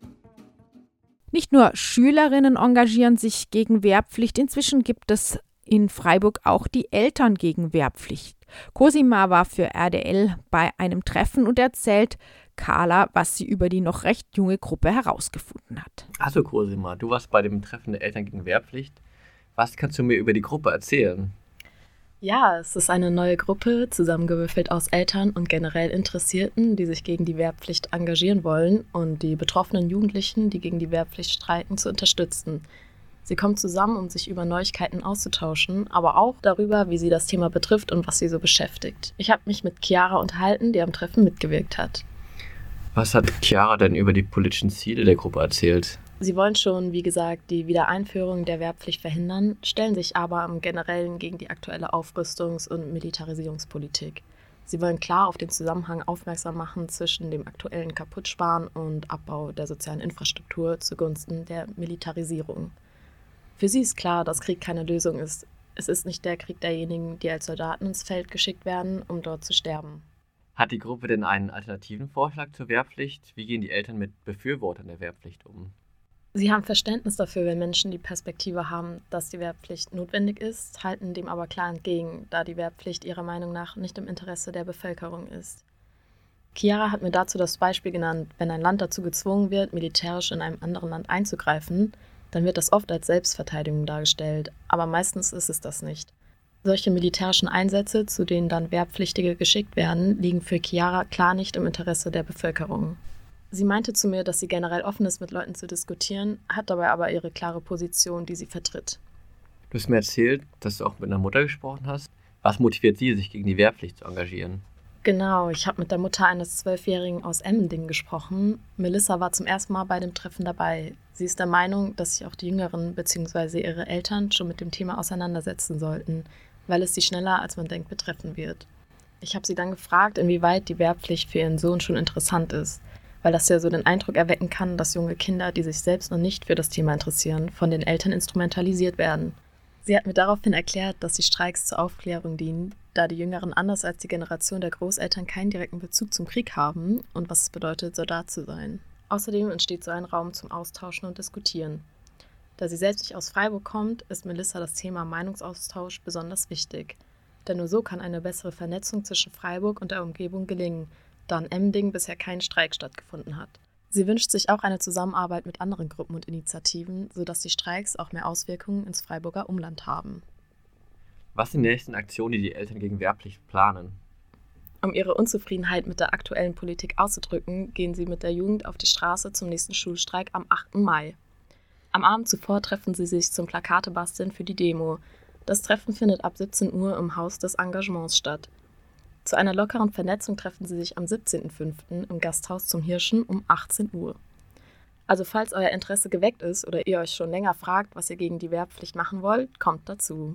Nicht nur Schülerinnen engagieren sich gegen Wehrpflicht, inzwischen gibt es in Freiburg auch die Eltern gegen Wehrpflicht. Cosima war für RDL bei einem Treffen und erzählt Carla, was sie über die noch recht junge Gruppe herausgefunden hat. Also Cosima, du warst bei dem Treffen der Eltern gegen Wehrpflicht. Was kannst du mir über die Gruppe erzählen? Ja, es ist eine neue Gruppe, zusammengewürfelt aus Eltern und generell Interessierten, die sich gegen die Wehrpflicht engagieren wollen und die betroffenen Jugendlichen, die gegen die Wehrpflicht streiken, zu unterstützen. Sie kommen zusammen, um sich über Neuigkeiten auszutauschen, aber auch darüber, wie sie das Thema betrifft und was sie so beschäftigt. Ich habe mich mit Chiara unterhalten, die am Treffen mitgewirkt hat. Was hat Chiara denn über die politischen Ziele der Gruppe erzählt? Sie wollen schon, wie gesagt, die Wiedereinführung der Wehrpflicht verhindern, stellen sich aber im Generellen gegen die aktuelle Aufrüstungs- und Militarisierungspolitik. Sie wollen klar auf den Zusammenhang aufmerksam machen zwischen dem aktuellen Kaputtsparen und Abbau der sozialen Infrastruktur zugunsten der Militarisierung. Für sie ist klar, dass Krieg keine Lösung ist. Es ist nicht der Krieg derjenigen, die als Soldaten ins Feld geschickt werden, um dort zu sterben. Hat die Gruppe denn einen alternativen Vorschlag zur Wehrpflicht? Wie gehen die Eltern mit Befürwortern der Wehrpflicht um? Sie haben Verständnis dafür, wenn Menschen die Perspektive haben, dass die Wehrpflicht notwendig ist, halten dem aber klar entgegen, da die Wehrpflicht ihrer Meinung nach nicht im Interesse der Bevölkerung ist. Chiara hat mir dazu das Beispiel genannt, wenn ein Land dazu gezwungen wird, militärisch in einem anderen Land einzugreifen, dann wird das oft als Selbstverteidigung dargestellt, aber meistens ist es das nicht. Solche militärischen Einsätze, zu denen dann Wehrpflichtige geschickt werden, liegen für Chiara klar nicht im Interesse der Bevölkerung. Sie meinte zu mir, dass sie generell offen ist, mit Leuten zu diskutieren, hat dabei aber ihre klare Position, die sie vertritt. Du hast mir erzählt, dass du auch mit einer Mutter gesprochen hast. Was motiviert sie, sich gegen die Wehrpflicht zu engagieren? Genau, ich habe mit der Mutter eines 12-Jährigen aus Emmendingen gesprochen. Melissa war zum ersten Mal bei dem Treffen dabei. Sie ist der Meinung, dass sich auch die Jüngeren bzw. ihre Eltern schon mit dem Thema auseinandersetzen sollten, weil es sie schneller, als man denkt, betreffen wird. Ich habe sie dann gefragt, inwieweit die Wehrpflicht für ihren Sohn schon interessant ist, weil das ja so den Eindruck erwecken kann, dass junge Kinder, die sich selbst noch nicht für das Thema interessieren, von den Eltern instrumentalisiert werden. Sie hat mir daraufhin erklärt, dass die Streiks zur Aufklärung dienen, da die Jüngeren anders als die Generation der Großeltern keinen direkten Bezug zum Krieg haben und was es bedeutet, Soldat zu sein. Außerdem entsteht so ein Raum zum Austauschen und Diskutieren. Da sie selbst nicht aus Freiburg kommt, ist Melissa das Thema Meinungsaustausch besonders wichtig. Denn nur so kann eine bessere Vernetzung zwischen Freiburg und der Umgebung gelingen, da in Emmendingen bisher kein Streik stattgefunden hat. Sie wünscht sich auch eine Zusammenarbeit mit anderen Gruppen und Initiativen, sodass die Streiks auch mehr Auswirkungen ins Freiburger Umland haben. Was sind die nächsten Aktionen, die die Eltern gegen Wehrpflicht planen? Um ihre Unzufriedenheit mit der aktuellen Politik auszudrücken, gehen sie mit der Jugend auf die Straße zum nächsten Schulstreik am 8. Mai. Am Abend zuvor treffen sie sich zum Plakatebasteln für die Demo. Das Treffen findet ab 17 Uhr im Haus des Engagements statt. Zu einer lockeren Vernetzung treffen sie sich am 17.05. im Gasthaus zum Hirschen um 18 Uhr. Also falls euer Interesse geweckt ist oder ihr euch schon länger fragt, was ihr gegen die Wehrpflicht machen wollt, kommt dazu.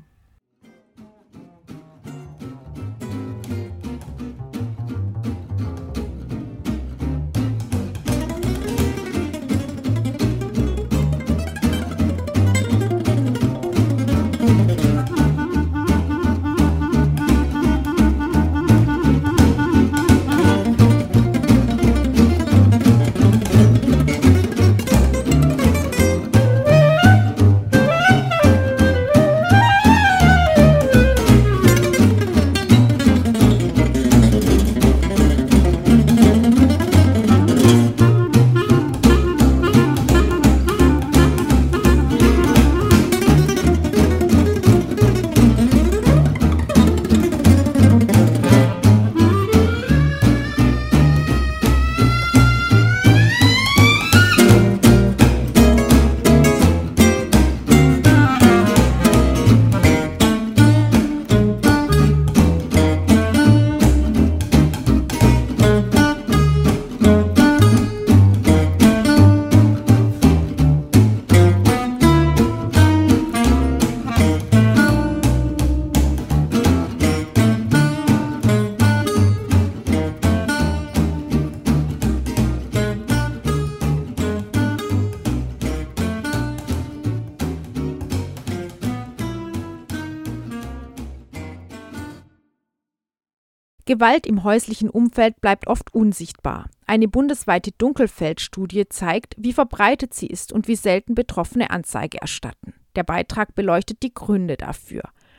Gewalt im häuslichen Umfeld bleibt oft unsichtbar. Eine bundesweite Dunkelfeldstudie zeigt, wie verbreitet sie ist und wie selten Betroffene Anzeige erstatten. Der Beitrag beleuchtet die Gründe dafür.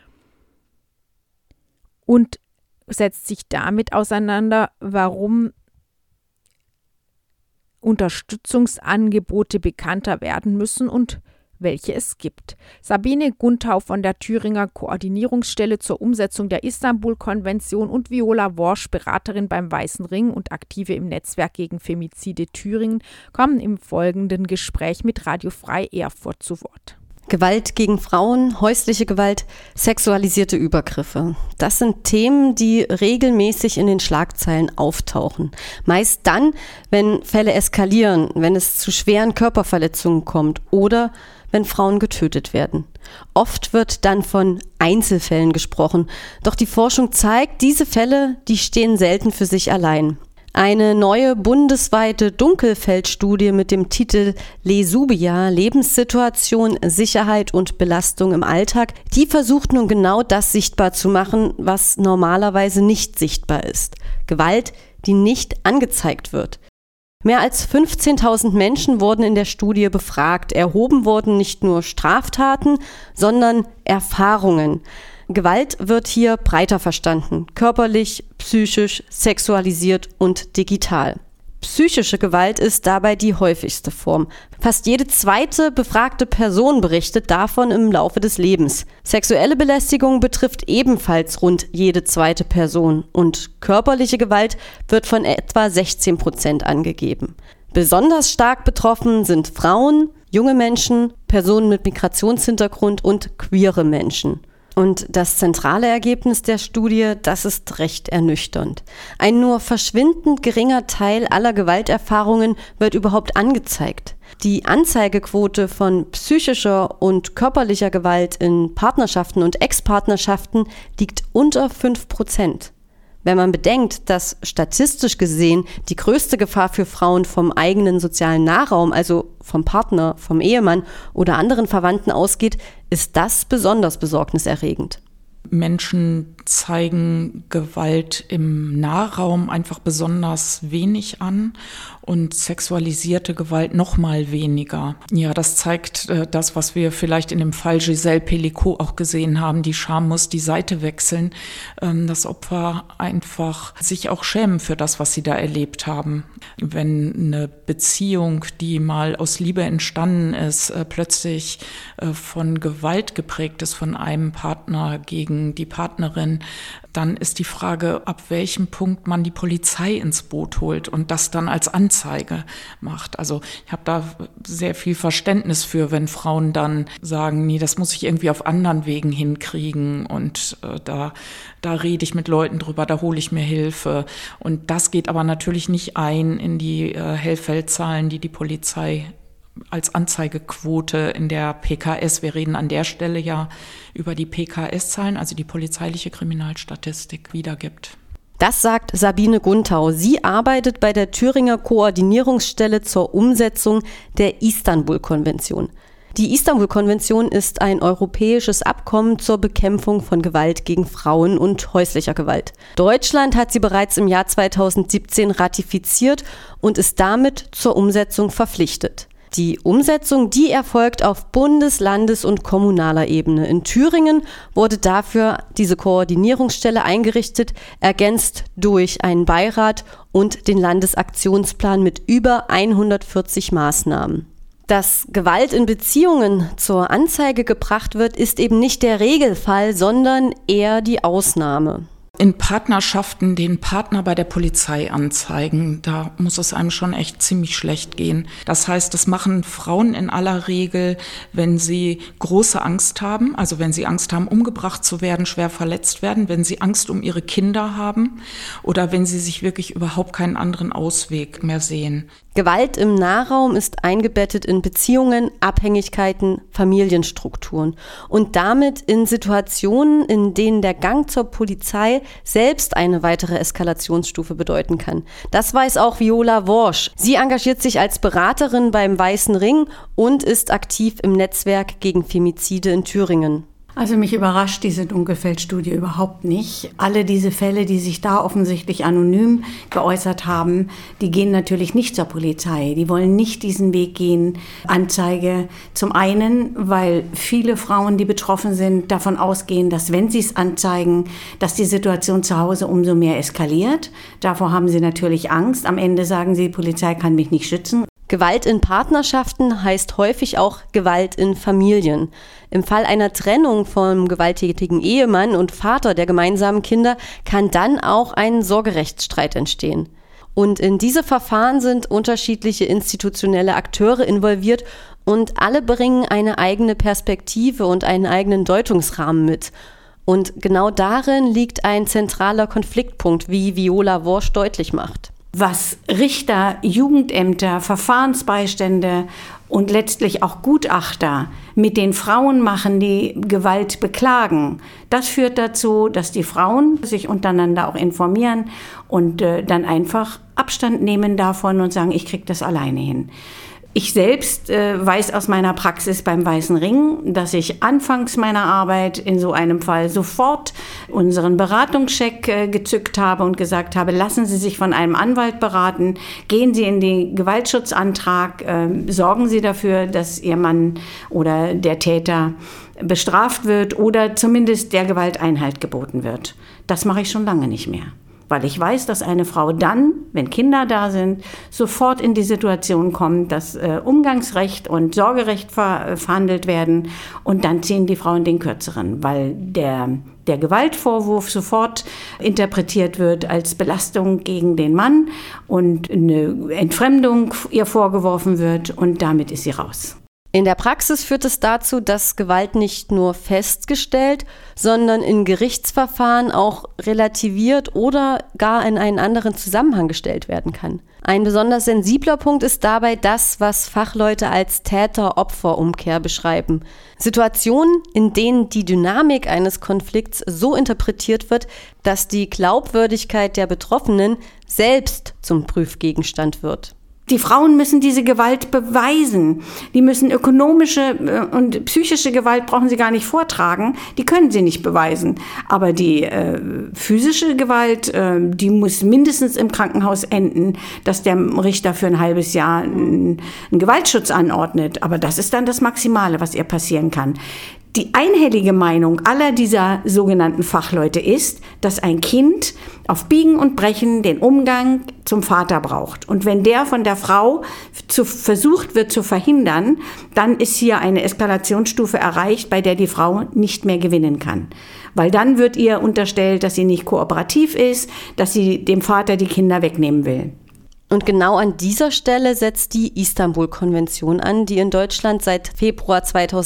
und setzt sich damit auseinander, warum Unterstützungsangebote bekannter werden müssen und welche es gibt. Sabine Guntau von der Thüringer Koordinierungsstelle zur Umsetzung der Istanbul-Konvention und Viola Worsch, Beraterin beim Weißen Ring und Aktive im Netzwerk gegen Femizide Thüringen, kommen im folgenden Gespräch mit Radio Frei Erfurt zu Wort. Gewalt gegen Frauen, häusliche Gewalt, sexualisierte Übergriffe. Das sind Themen, die regelmäßig in den Schlagzeilen auftauchen. Meist dann, wenn Fälle eskalieren, wenn es zu schweren Körperverletzungen kommt oder wenn Frauen getötet werden. Oft wird dann von Einzelfällen gesprochen. Doch die Forschung zeigt, diese Fälle, die stehen selten für sich allein. Eine neue bundesweite Dunkelfeldstudie mit dem Titel Lesubia – Lebenssituation, Sicherheit und Belastung im Alltag, die versucht nun genau das sichtbar zu machen, was normalerweise nicht sichtbar ist. Gewalt, die nicht angezeigt wird. Mehr als 15.000 Menschen wurden in der Studie befragt. Erhoben wurden nicht nur Straftaten, sondern Erfahrungen. Gewalt wird hier breiter verstanden, körperlich, psychisch, sexualisiert und digital. Psychische Gewalt ist dabei die häufigste Form. Fast jede zweite befragte Person berichtet davon im Laufe des Lebens. Sexuelle Belästigung betrifft ebenfalls rund jede zweite Person und körperliche Gewalt wird von etwa 16% angegeben. Besonders stark betroffen sind Frauen, junge Menschen, Personen mit Migrationshintergrund und queere Menschen. Und das zentrale Ergebnis der Studie, das ist recht ernüchternd. Ein nur verschwindend geringer Teil aller Gewalterfahrungen wird überhaupt angezeigt. Die Anzeigequote von psychischer und körperlicher Gewalt in Partnerschaften und Ex-Partnerschaften liegt unter 5%. Wenn man bedenkt, dass statistisch gesehen die größte Gefahr für Frauen vom eigenen sozialen Nahraum, also vom Partner, vom Ehemann oder anderen Verwandten ausgeht, ist das besonders besorgniserregend. Menschen zeigen Gewalt im Nahraum einfach besonders wenig an und sexualisierte Gewalt noch mal weniger. Ja, das zeigt das, was wir vielleicht in dem Fall Giselle Pelicot auch gesehen haben. Die Scham muss die Seite wechseln, dass Opfer einfach sich auch schämen für das, was sie da erlebt haben. Wenn eine Beziehung, die mal aus Liebe entstanden ist, plötzlich von Gewalt geprägt ist, von einem Partner gegen die Partnerin, dann ist die Frage, ab welchem Punkt man die Polizei ins Boot holt und das dann als Anzeige macht. Also ich habe da sehr viel Verständnis für, wenn Frauen dann sagen, nee, das muss ich irgendwie auf anderen Wegen hinkriegen und da rede ich mit Leuten drüber, da hole ich mir Hilfe. Und das geht aber natürlich nicht ein in die Hellfeldzahlen, die Polizei als Anzeigequote in der PKS. Wir reden an der Stelle ja über die PKS-Zahlen, also die polizeiliche Kriminalstatistik, wiedergibt. Das sagt Sabine Guntau. Sie arbeitet bei der Thüringer Koordinierungsstelle zur Umsetzung der Istanbul-Konvention. Die Istanbul-Konvention ist ein europäisches Abkommen zur Bekämpfung von Gewalt gegen Frauen und häuslicher Gewalt. Deutschland hat sie bereits im Jahr 2017 ratifiziert und ist damit zur Umsetzung verpflichtet. Die Umsetzung, die erfolgt auf Bundes-, Landes- und kommunaler Ebene. In Thüringen wurde dafür diese Koordinierungsstelle eingerichtet, ergänzt durch einen Beirat und den Landesaktionsplan mit über 140 Maßnahmen. Dass Gewalt in Beziehungen zur Anzeige gebracht wird, ist eben nicht der Regelfall, sondern eher die Ausnahme. In Partnerschaften den Partner bei der Polizei anzeigen, da muss es einem schon echt ziemlich schlecht gehen. Das heißt, das machen Frauen in aller Regel, wenn sie große Angst haben, also wenn sie Angst haben, umgebracht zu werden, schwer verletzt werden, wenn sie Angst um ihre Kinder haben oder wenn sie sich wirklich überhaupt keinen anderen Ausweg mehr sehen. Gewalt im Nahraum ist eingebettet in Beziehungen, Abhängigkeiten, Familienstrukturen und damit in Situationen, in denen der Gang zur Polizei selbst eine weitere Eskalationsstufe bedeuten kann. Das weiß auch Viola Worsch. Sie engagiert sich als Beraterin beim Weißen Ring und ist aktiv im Netzwerk gegen Femizide in Thüringen. Also mich überrascht diese Dunkelfeld-Studie überhaupt nicht. Alle diese Fälle, die sich da offensichtlich anonym geäußert haben, die gehen natürlich nicht zur Polizei. Die wollen nicht diesen Weg gehen, Anzeige. Zum einen, weil viele Frauen, die betroffen sind, davon ausgehen, dass wenn sie es anzeigen, dass die Situation zu Hause umso mehr eskaliert. Davor haben sie natürlich Angst. Am Ende sagen sie, die Polizei kann mich nicht schützen. Gewalt in Partnerschaften heißt häufig auch Gewalt in Familien. Im Fall einer Trennung vom gewalttätigen Ehemann und Vater der gemeinsamen Kinder kann dann auch ein Sorgerechtsstreit entstehen. Und in diese Verfahren sind unterschiedliche institutionelle Akteure involviert und alle bringen eine eigene Perspektive und einen eigenen Deutungsrahmen mit. Und genau darin liegt ein zentraler Konfliktpunkt, wie Viola Worsch deutlich macht. Was Richter, Jugendämter, Verfahrensbeistände und letztlich auch Gutachter mit den Frauen machen, die Gewalt beklagen, das führt dazu, dass die Frauen sich untereinander auch informieren und dann einfach Abstand nehmen davon und sagen, ich kriege das alleine hin. Ich selbst weiß aus meiner Praxis beim Weißen Ring, dass ich anfangs meiner Arbeit in so einem Fall sofort unseren Beratungscheck gezückt habe und gesagt habe, lassen Sie sich von einem Anwalt beraten, gehen Sie in den Gewaltschutzantrag, sorgen Sie dafür, dass Ihr Mann oder der Täter bestraft wird oder zumindest der Gewalt Einhalt geboten wird. Das mache ich schon lange nicht mehr. Weil ich weiß, dass eine Frau dann, wenn Kinder da sind, sofort in die Situation kommt, dass Umgangsrecht und Sorgerecht verhandelt werden und dann ziehen die Frauen den Kürzeren, weil der Gewaltvorwurf sofort interpretiert wird als Belastung gegen den Mann und eine Entfremdung ihr vorgeworfen wird und damit ist sie raus. In der Praxis führt es dazu, dass Gewalt nicht nur festgestellt, sondern in Gerichtsverfahren auch relativiert oder gar in einen anderen Zusammenhang gestellt werden kann. Ein besonders sensibler Punkt ist dabei das, was Fachleute als Täter-Opfer-Umkehr beschreiben. Situationen, in denen die Dynamik eines Konflikts so interpretiert wird, dass die Glaubwürdigkeit der Betroffenen selbst zum Prüfgegenstand wird. Die Frauen müssen diese Gewalt beweisen. Die müssen ökonomische und psychische Gewalt brauchen sie gar nicht vortragen. Die können sie nicht beweisen. Aber die physische Gewalt, die muss mindestens im Krankenhaus enden, dass der Richter für ein halbes Jahr einen Gewaltschutz anordnet. Aber das ist dann das Maximale, was ihr passieren kann. Die einhellige Meinung aller dieser sogenannten Fachleute ist, dass ein Kind auf Biegen und Brechen den Umgang zum Vater braucht. Und wenn der von der Frau versucht wird zu verhindern, dann ist hier eine Eskalationsstufe erreicht, bei der die Frau nicht mehr gewinnen kann. Weil dann wird ihr unterstellt, dass sie nicht kooperativ ist, dass sie dem Vater die Kinder wegnehmen will. Und genau an dieser Stelle setzt die Istanbul-Konvention an, die in Deutschland seit Februar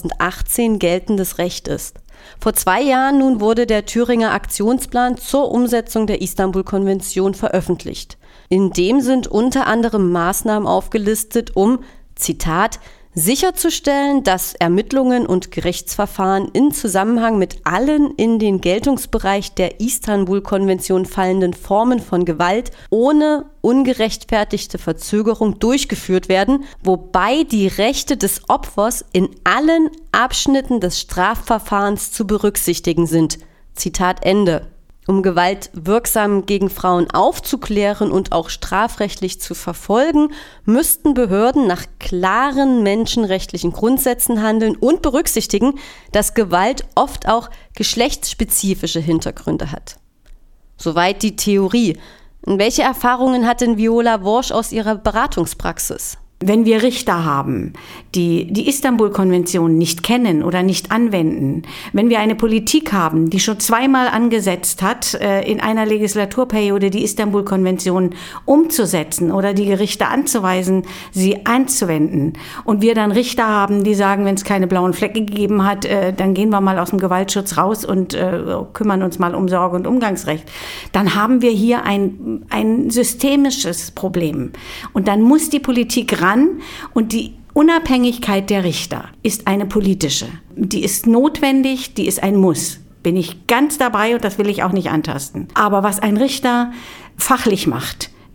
2018 geltendes Recht ist. Vor 2 Jahren nun wurde der Thüringer Aktionsplan zur Umsetzung der Istanbul-Konvention veröffentlicht. In dem sind unter anderem Maßnahmen aufgelistet, um, Zitat, sicherzustellen, dass Ermittlungen und Gerichtsverfahren in Zusammenhang mit allen in den Geltungsbereich der Istanbul-Konvention fallenden Formen von Gewalt ohne ungerechtfertigte Verzögerung durchgeführt werden, wobei die Rechte des Opfers in allen Abschnitten des Strafverfahrens zu berücksichtigen sind. Zitat Ende. Um Gewalt wirksam gegen Frauen aufzuklären und auch strafrechtlich zu verfolgen, müssten Behörden nach klaren menschenrechtlichen Grundsätzen handeln und berücksichtigen, dass Gewalt oft auch geschlechtsspezifische Hintergründe hat. Soweit die Theorie. Welche Erfahrungen hat denn Viola Worsch aus ihrer Beratungspraxis? Wenn wir Richter haben, die Istanbul-Konvention nicht kennen oder nicht anwenden, wenn wir eine Politik haben, die schon 2-mal angesetzt hat, in einer Legislaturperiode die Istanbul-Konvention umzusetzen oder die Gerichte anzuweisen, sie anzuwenden, und wir dann Richter haben, die sagen, wenn es keine blauen Flecke gegeben hat, dann gehen wir mal aus dem Gewaltschutz raus und kümmern uns mal um Sorge- und Umgangsrecht, dann haben wir hier ein systemisches Problem. Und dann muss die Politik ran, und die Unabhängigkeit der Richter ist eine politische. Die ist notwendig, die ist ein Muss. Bin ich ganz dabei und das will ich auch nicht antasten. Aber was ein Richter fachlich macht,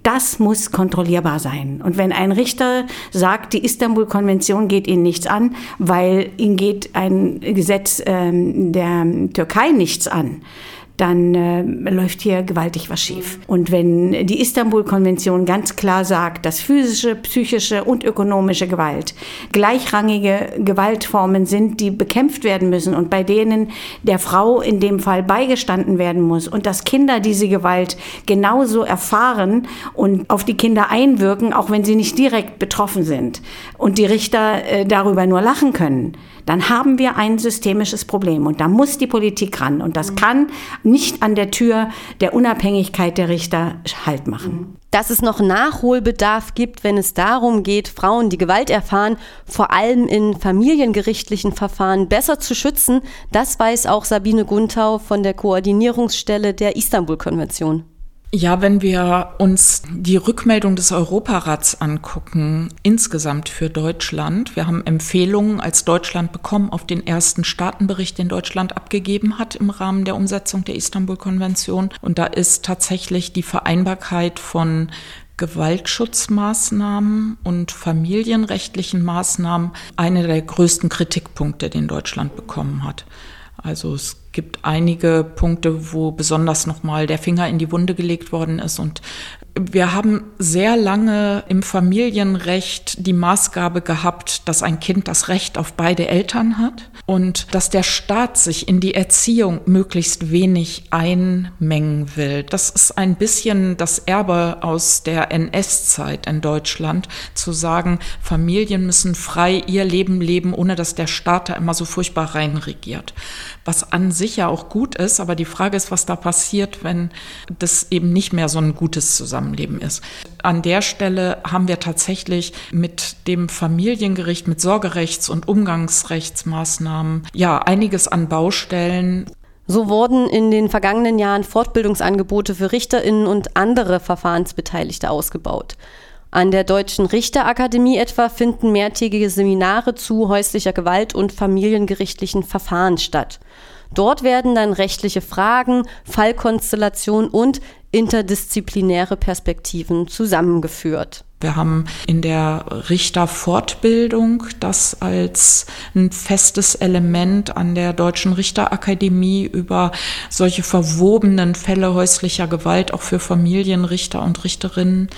Das muss kontrollierbar sein. Und wenn ein Richter sagt, die Istanbul-Konvention geht ihn nichts an, weil ihn geht ein Gesetz der Türkei nichts an, dann läuft hier gewaltig was schief. Und wenn die Istanbul-Konvention ganz klar sagt, dass physische, psychische und ökonomische Gewalt gleichrangige Gewaltformen sind, die bekämpft werden müssen und bei denen der Frau in dem Fall beigestanden werden muss und dass Kinder diese Gewalt genauso erfahren und auf die Kinder einwirken, auch wenn sie nicht direkt betroffen sind und die Richter darüber nur lachen können, dann haben wir ein systemisches Problem. Und da muss die Politik ran. Und das kann nicht an der Tür der Unabhängigkeit der Richter Halt machen. Dass es noch Nachholbedarf gibt, wenn es darum geht, Frauen, die Gewalt erfahren, vor allem in familiengerichtlichen Verfahren besser zu schützen, das weiß auch Sabine Guntau von der Koordinierungsstelle der Istanbul-Konvention. Ja, wenn wir uns die Rückmeldung des Europarats angucken, insgesamt für Deutschland, wir haben Empfehlungen als Deutschland bekommen auf den ersten Staatenbericht, den Deutschland abgegeben hat im Rahmen der Umsetzung der Istanbul-Konvention. Und da ist tatsächlich die Vereinbarkeit von Gewaltschutzmaßnahmen und familienrechtlichen Maßnahmen einer der größten Kritikpunkte, den Deutschland bekommen hat. Also es gibt einige Punkte, wo besonders nochmal der Finger in die Wunde gelegt worden ist. Und wir haben sehr lange im Familienrecht die Maßgabe gehabt, dass ein Kind das Recht auf beide Eltern hat und dass der Staat sich in die Erziehung möglichst wenig einmengen will. Das ist ein bisschen das Erbe aus der NS-Zeit in Deutschland, zu sagen, Familien müssen frei ihr Leben leben, ohne dass der Staat da immer so furchtbar reinregiert. Was an sich ja auch gut ist, aber die Frage ist, was da passiert, wenn das eben nicht mehr so ein gutes Zusammenleben ist. An der Stelle haben wir tatsächlich mit dem Familiengericht, mit Sorgerechts- und Umgangsrechtsmaßnahmen, ja, einiges an Baustellen. So wurden in den vergangenen Jahren Fortbildungsangebote für RichterInnen und andere Verfahrensbeteiligte ausgebaut. An der Deutschen Richterakademie etwa finden mehrtägige Seminare zu häuslicher Gewalt und familiengerichtlichen Verfahren statt. Dort werden dann rechtliche Fragen, Fallkonstellationen und interdisziplinäre Perspektiven zusammengeführt. Wir haben in der Richterfortbildung das als ein festes Element an der Deutschen Richterakademie über solche verwobenen Fälle häuslicher Gewalt auch für Familienrichter und Richterinnen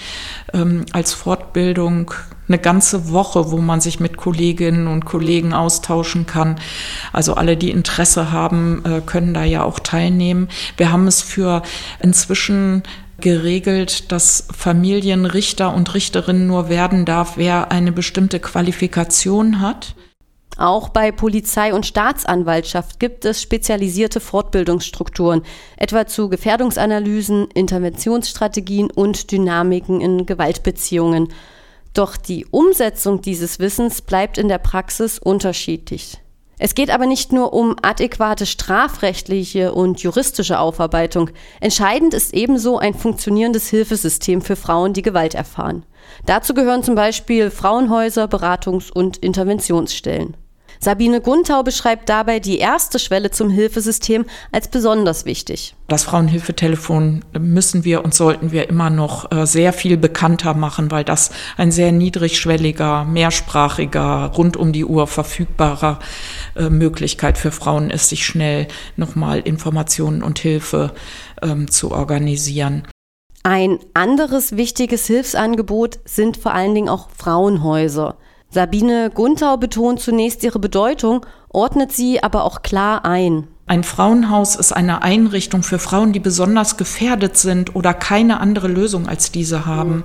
als Fortbildung eine ganze Woche, wo man sich mit Kolleginnen und Kollegen austauschen kann. Also alle, die Interesse haben, können da ja auch teilnehmen. Wir haben es für inzwischen geregelt, dass Familienrichter und Richterinnen nur werden darf, wer eine bestimmte Qualifikation hat. Auch bei Polizei und Staatsanwaltschaft gibt es spezialisierte Fortbildungsstrukturen, etwa zu Gefährdungsanalysen, Interventionsstrategien und Dynamiken in Gewaltbeziehungen. Doch die Umsetzung dieses Wissens bleibt in der Praxis unterschiedlich. Es geht aber nicht nur um adäquate strafrechtliche und juristische Aufarbeitung. Entscheidend ist ebenso ein funktionierendes Hilfesystem für Frauen, die Gewalt erfahren. Dazu gehören zum Beispiel Frauenhäuser, Beratungs- und Interventionsstellen. Sabine Guntau beschreibt dabei die erste Schwelle zum Hilfesystem als besonders wichtig. Das Frauenhilfetelefon müssen wir und sollten wir immer noch sehr viel bekannter machen, weil das ein sehr niedrigschwelliger, mehrsprachiger, rund um die Uhr verfügbarer Möglichkeit für Frauen ist, sich schnell nochmal Informationen und Hilfe zu organisieren. Ein anderes wichtiges Hilfsangebot sind vor allen Dingen auch Frauenhäuser. Sabine Guntau betont zunächst ihre Bedeutung, ordnet sie aber auch klar ein. Ein Frauenhaus ist eine Einrichtung für Frauen, die besonders gefährdet sind oder keine andere Lösung als diese haben.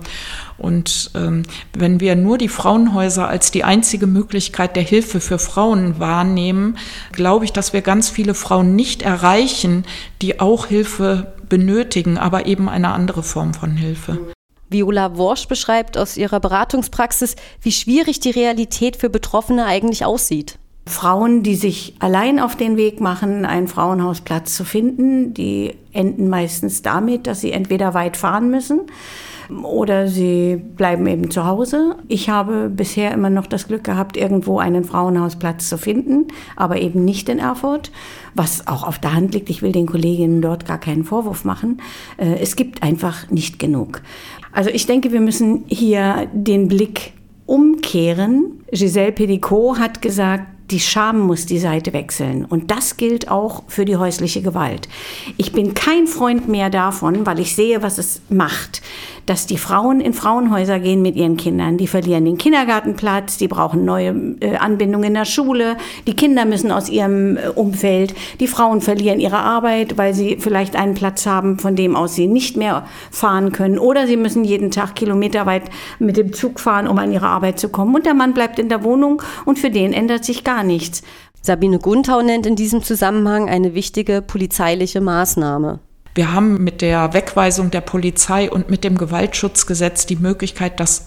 Und wenn wir nur die Frauenhäuser als die einzige Möglichkeit der Hilfe für Frauen wahrnehmen, glaube ich, dass wir ganz viele Frauen nicht erreichen, die auch Hilfe benötigen, aber eben eine andere Form von Hilfe. Viola Worsch beschreibt aus ihrer Beratungspraxis, wie schwierig die Realität für Betroffene eigentlich aussieht. Frauen, die sich allein auf den Weg machen, einen Frauenhausplatz zu finden, die enden meistens damit, dass sie entweder weit fahren müssen oder sie bleiben eben zu Hause. Ich habe bisher immer noch das Glück gehabt, irgendwo einen Frauenhausplatz zu finden, aber eben nicht in Erfurt, was auch auf der Hand liegt. Ich will den Kolleginnen dort gar keinen Vorwurf machen. Es gibt einfach nicht genug. Also ich denke, wir müssen hier den Blick umkehren. Giselle Pedicot hat gesagt, die Scham muss die Seite wechseln. Und das gilt auch für die häusliche Gewalt. Ich bin kein Freund mehr davon, weil ich sehe, was es macht, dass die Frauen in Frauenhäuser gehen mit ihren Kindern. Die verlieren den Kindergartenplatz, die brauchen neue Anbindungen in der Schule, die Kinder müssen aus ihrem Umfeld, die Frauen verlieren ihre Arbeit, weil sie vielleicht einen Platz haben, von dem aus sie nicht mehr fahren können. Oder sie müssen jeden Tag kilometerweit mit dem Zug fahren, um an ihre Arbeit zu kommen. Und der Mann bleibt in der Wohnung und für den ändert sich gar nichts. Sabine Gunthau nennt in diesem Zusammenhang eine wichtige polizeiliche Maßnahme. Wir haben mit der Wegweisung der Polizei und mit dem Gewaltschutzgesetz die Möglichkeit, dass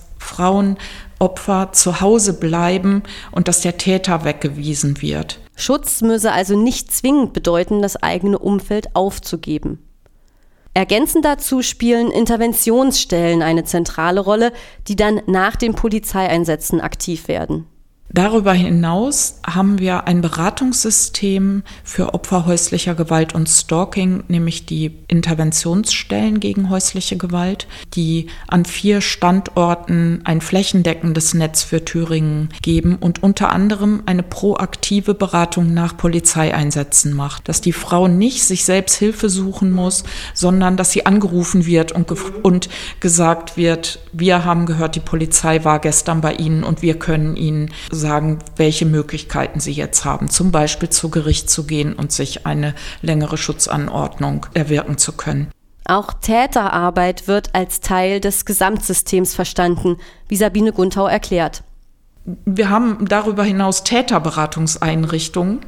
Frauenopfer zu Hause bleiben und dass der Täter weggewiesen wird. Schutz müsse also nicht zwingend bedeuten, das eigene Umfeld aufzugeben. Ergänzend dazu spielen Interventionsstellen eine zentrale Rolle, die dann nach den Polizeieinsätzen aktiv werden. Darüber hinaus haben wir ein Beratungssystem für Opfer häuslicher Gewalt und Stalking, nämlich die Interventionsstellen gegen häusliche Gewalt, die an 4 Standorten ein flächendeckendes Netz für Thüringen geben und unter anderem eine proaktive Beratung nach Polizeieinsätzen macht. Dass die Frau nicht sich selbst Hilfe suchen muss, sondern dass sie angerufen wird und gesagt wird, wir haben gehört, die Polizei war gestern bei Ihnen und wir können Ihnen sagen, welche Möglichkeiten sie jetzt haben, zum Beispiel zu Gericht zu gehen und sich eine längere Schutzanordnung erwirken zu können. Auch Täterarbeit wird als Teil des Gesamtsystems verstanden, wie Sabine Gunthau erklärt. Wir haben darüber hinaus Täterberatungseinrichtungen.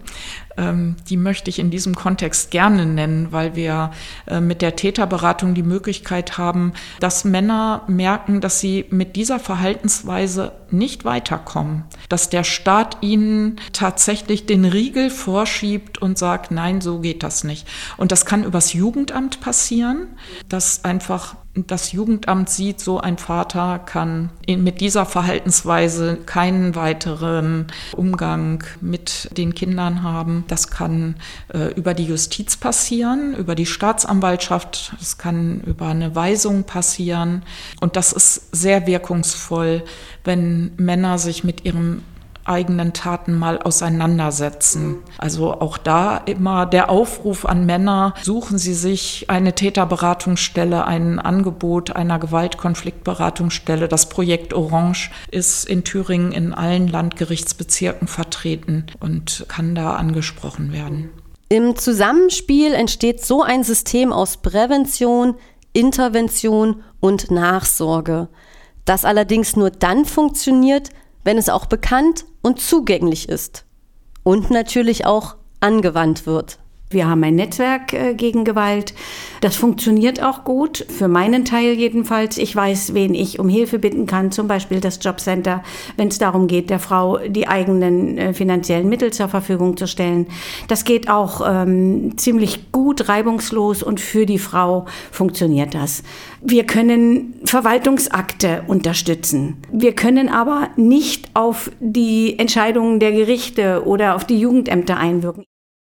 Die möchte ich in diesem Kontext gerne nennen, weil wir mit der Täterberatung die Möglichkeit haben, dass Männer merken, dass sie mit dieser Verhaltensweise nicht weiterkommen, dass der Staat ihnen tatsächlich den Riegel vorschiebt und sagt, nein, so geht das nicht. Und das kann übers Jugendamt passieren, dass einfach das Jugendamt sieht, so ein Vater kann mit dieser Verhaltensweise keinen weiteren Umgang mit den Kindern haben. Das kann über die Justiz passieren, über die Staatsanwaltschaft, das kann über eine Weisung passieren. Und das ist sehr wirkungsvoll, wenn Männer sich mit ihrem eigenen Taten mal auseinandersetzen. Also auch da immer der Aufruf an Männer, suchen Sie sich eine Täterberatungsstelle, ein Angebot einer Gewaltkonfliktberatungsstelle. Das Projekt Orange ist in Thüringen in allen Landgerichtsbezirken vertreten und kann da angesprochen werden. Im Zusammenspiel entsteht so ein System aus Prävention, Intervention und Nachsorge, das allerdings nur dann funktioniert, wenn es auch bekannt und zugänglich ist und natürlich auch angewandt wird. Wir haben ein Netzwerk gegen Gewalt. Das funktioniert auch gut, für meinen Teil jedenfalls. Ich weiß, wen ich um Hilfe bitten kann, zum Beispiel das Jobcenter, wenn es darum geht, der Frau die eigenen finanziellen Mittel zur Verfügung zu stellen. Das geht auch ziemlich gut, reibungslos und für die Frau funktioniert das. Wir können Verwaltungsakte unterstützen. Wir können aber nicht auf die Entscheidungen der Gerichte oder auf die Jugendämter einwirken.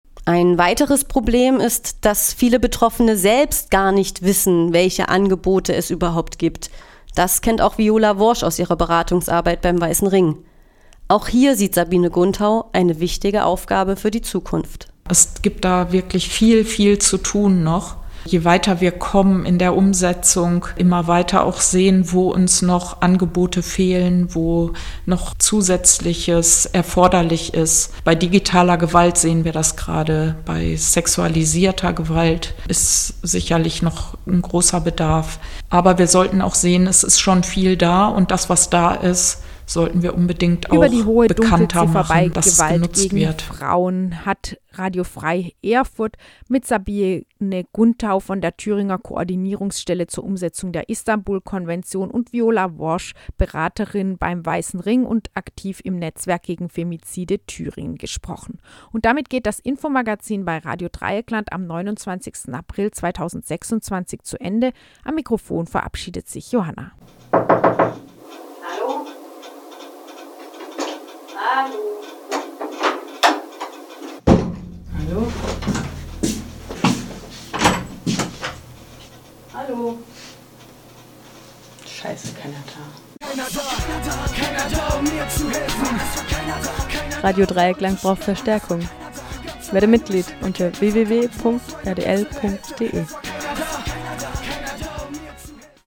Ein weiteres Problem ist, dass viele Betroffene selbst gar nicht wissen, welche Angebote es überhaupt gibt. Das kennt auch Viola Worsch aus ihrer Beratungsarbeit beim Weißen Ring. Auch hier sieht Sabine Gunthau eine wichtige Aufgabe für die Zukunft. Es gibt da wirklich viel zu tun noch. Je weiter wir kommen in der Umsetzung, immer weiter auch sehen, wo uns noch Angebote fehlen, wo noch Zusätzliches erforderlich ist. Bei digitaler Gewalt sehen wir das gerade. Bei sexualisierter Gewalt ist sicherlich noch ein großer Bedarf. Aber wir sollten auch sehen, es ist schon viel da und das, was da ist, sollten wir unbedingt auch über die hohe bekannter Dunkelziffer machen, dass bei es Gewalt genutzt gegen wird. Frauen hat Radio Frei Erfurt mit Sabine Guntau von der Thüringer Koordinierungsstelle zur Umsetzung der Istanbul-Konvention und Viola Worsch, Beraterin beim Weißen Ring und aktiv im Netzwerk gegen Femizide Thüringen, gesprochen. Und damit geht das Infomagazin bei Radio Dreieckland am 29. April 2026 zu Ende. Am Mikrofon verabschiedet sich Johanna. Hallo? Hallo? Hallo? Hallo? Scheiße, keiner da. Radio Dreieckland braucht Verstärkung. Werde Mitglied unter www.rdl.de.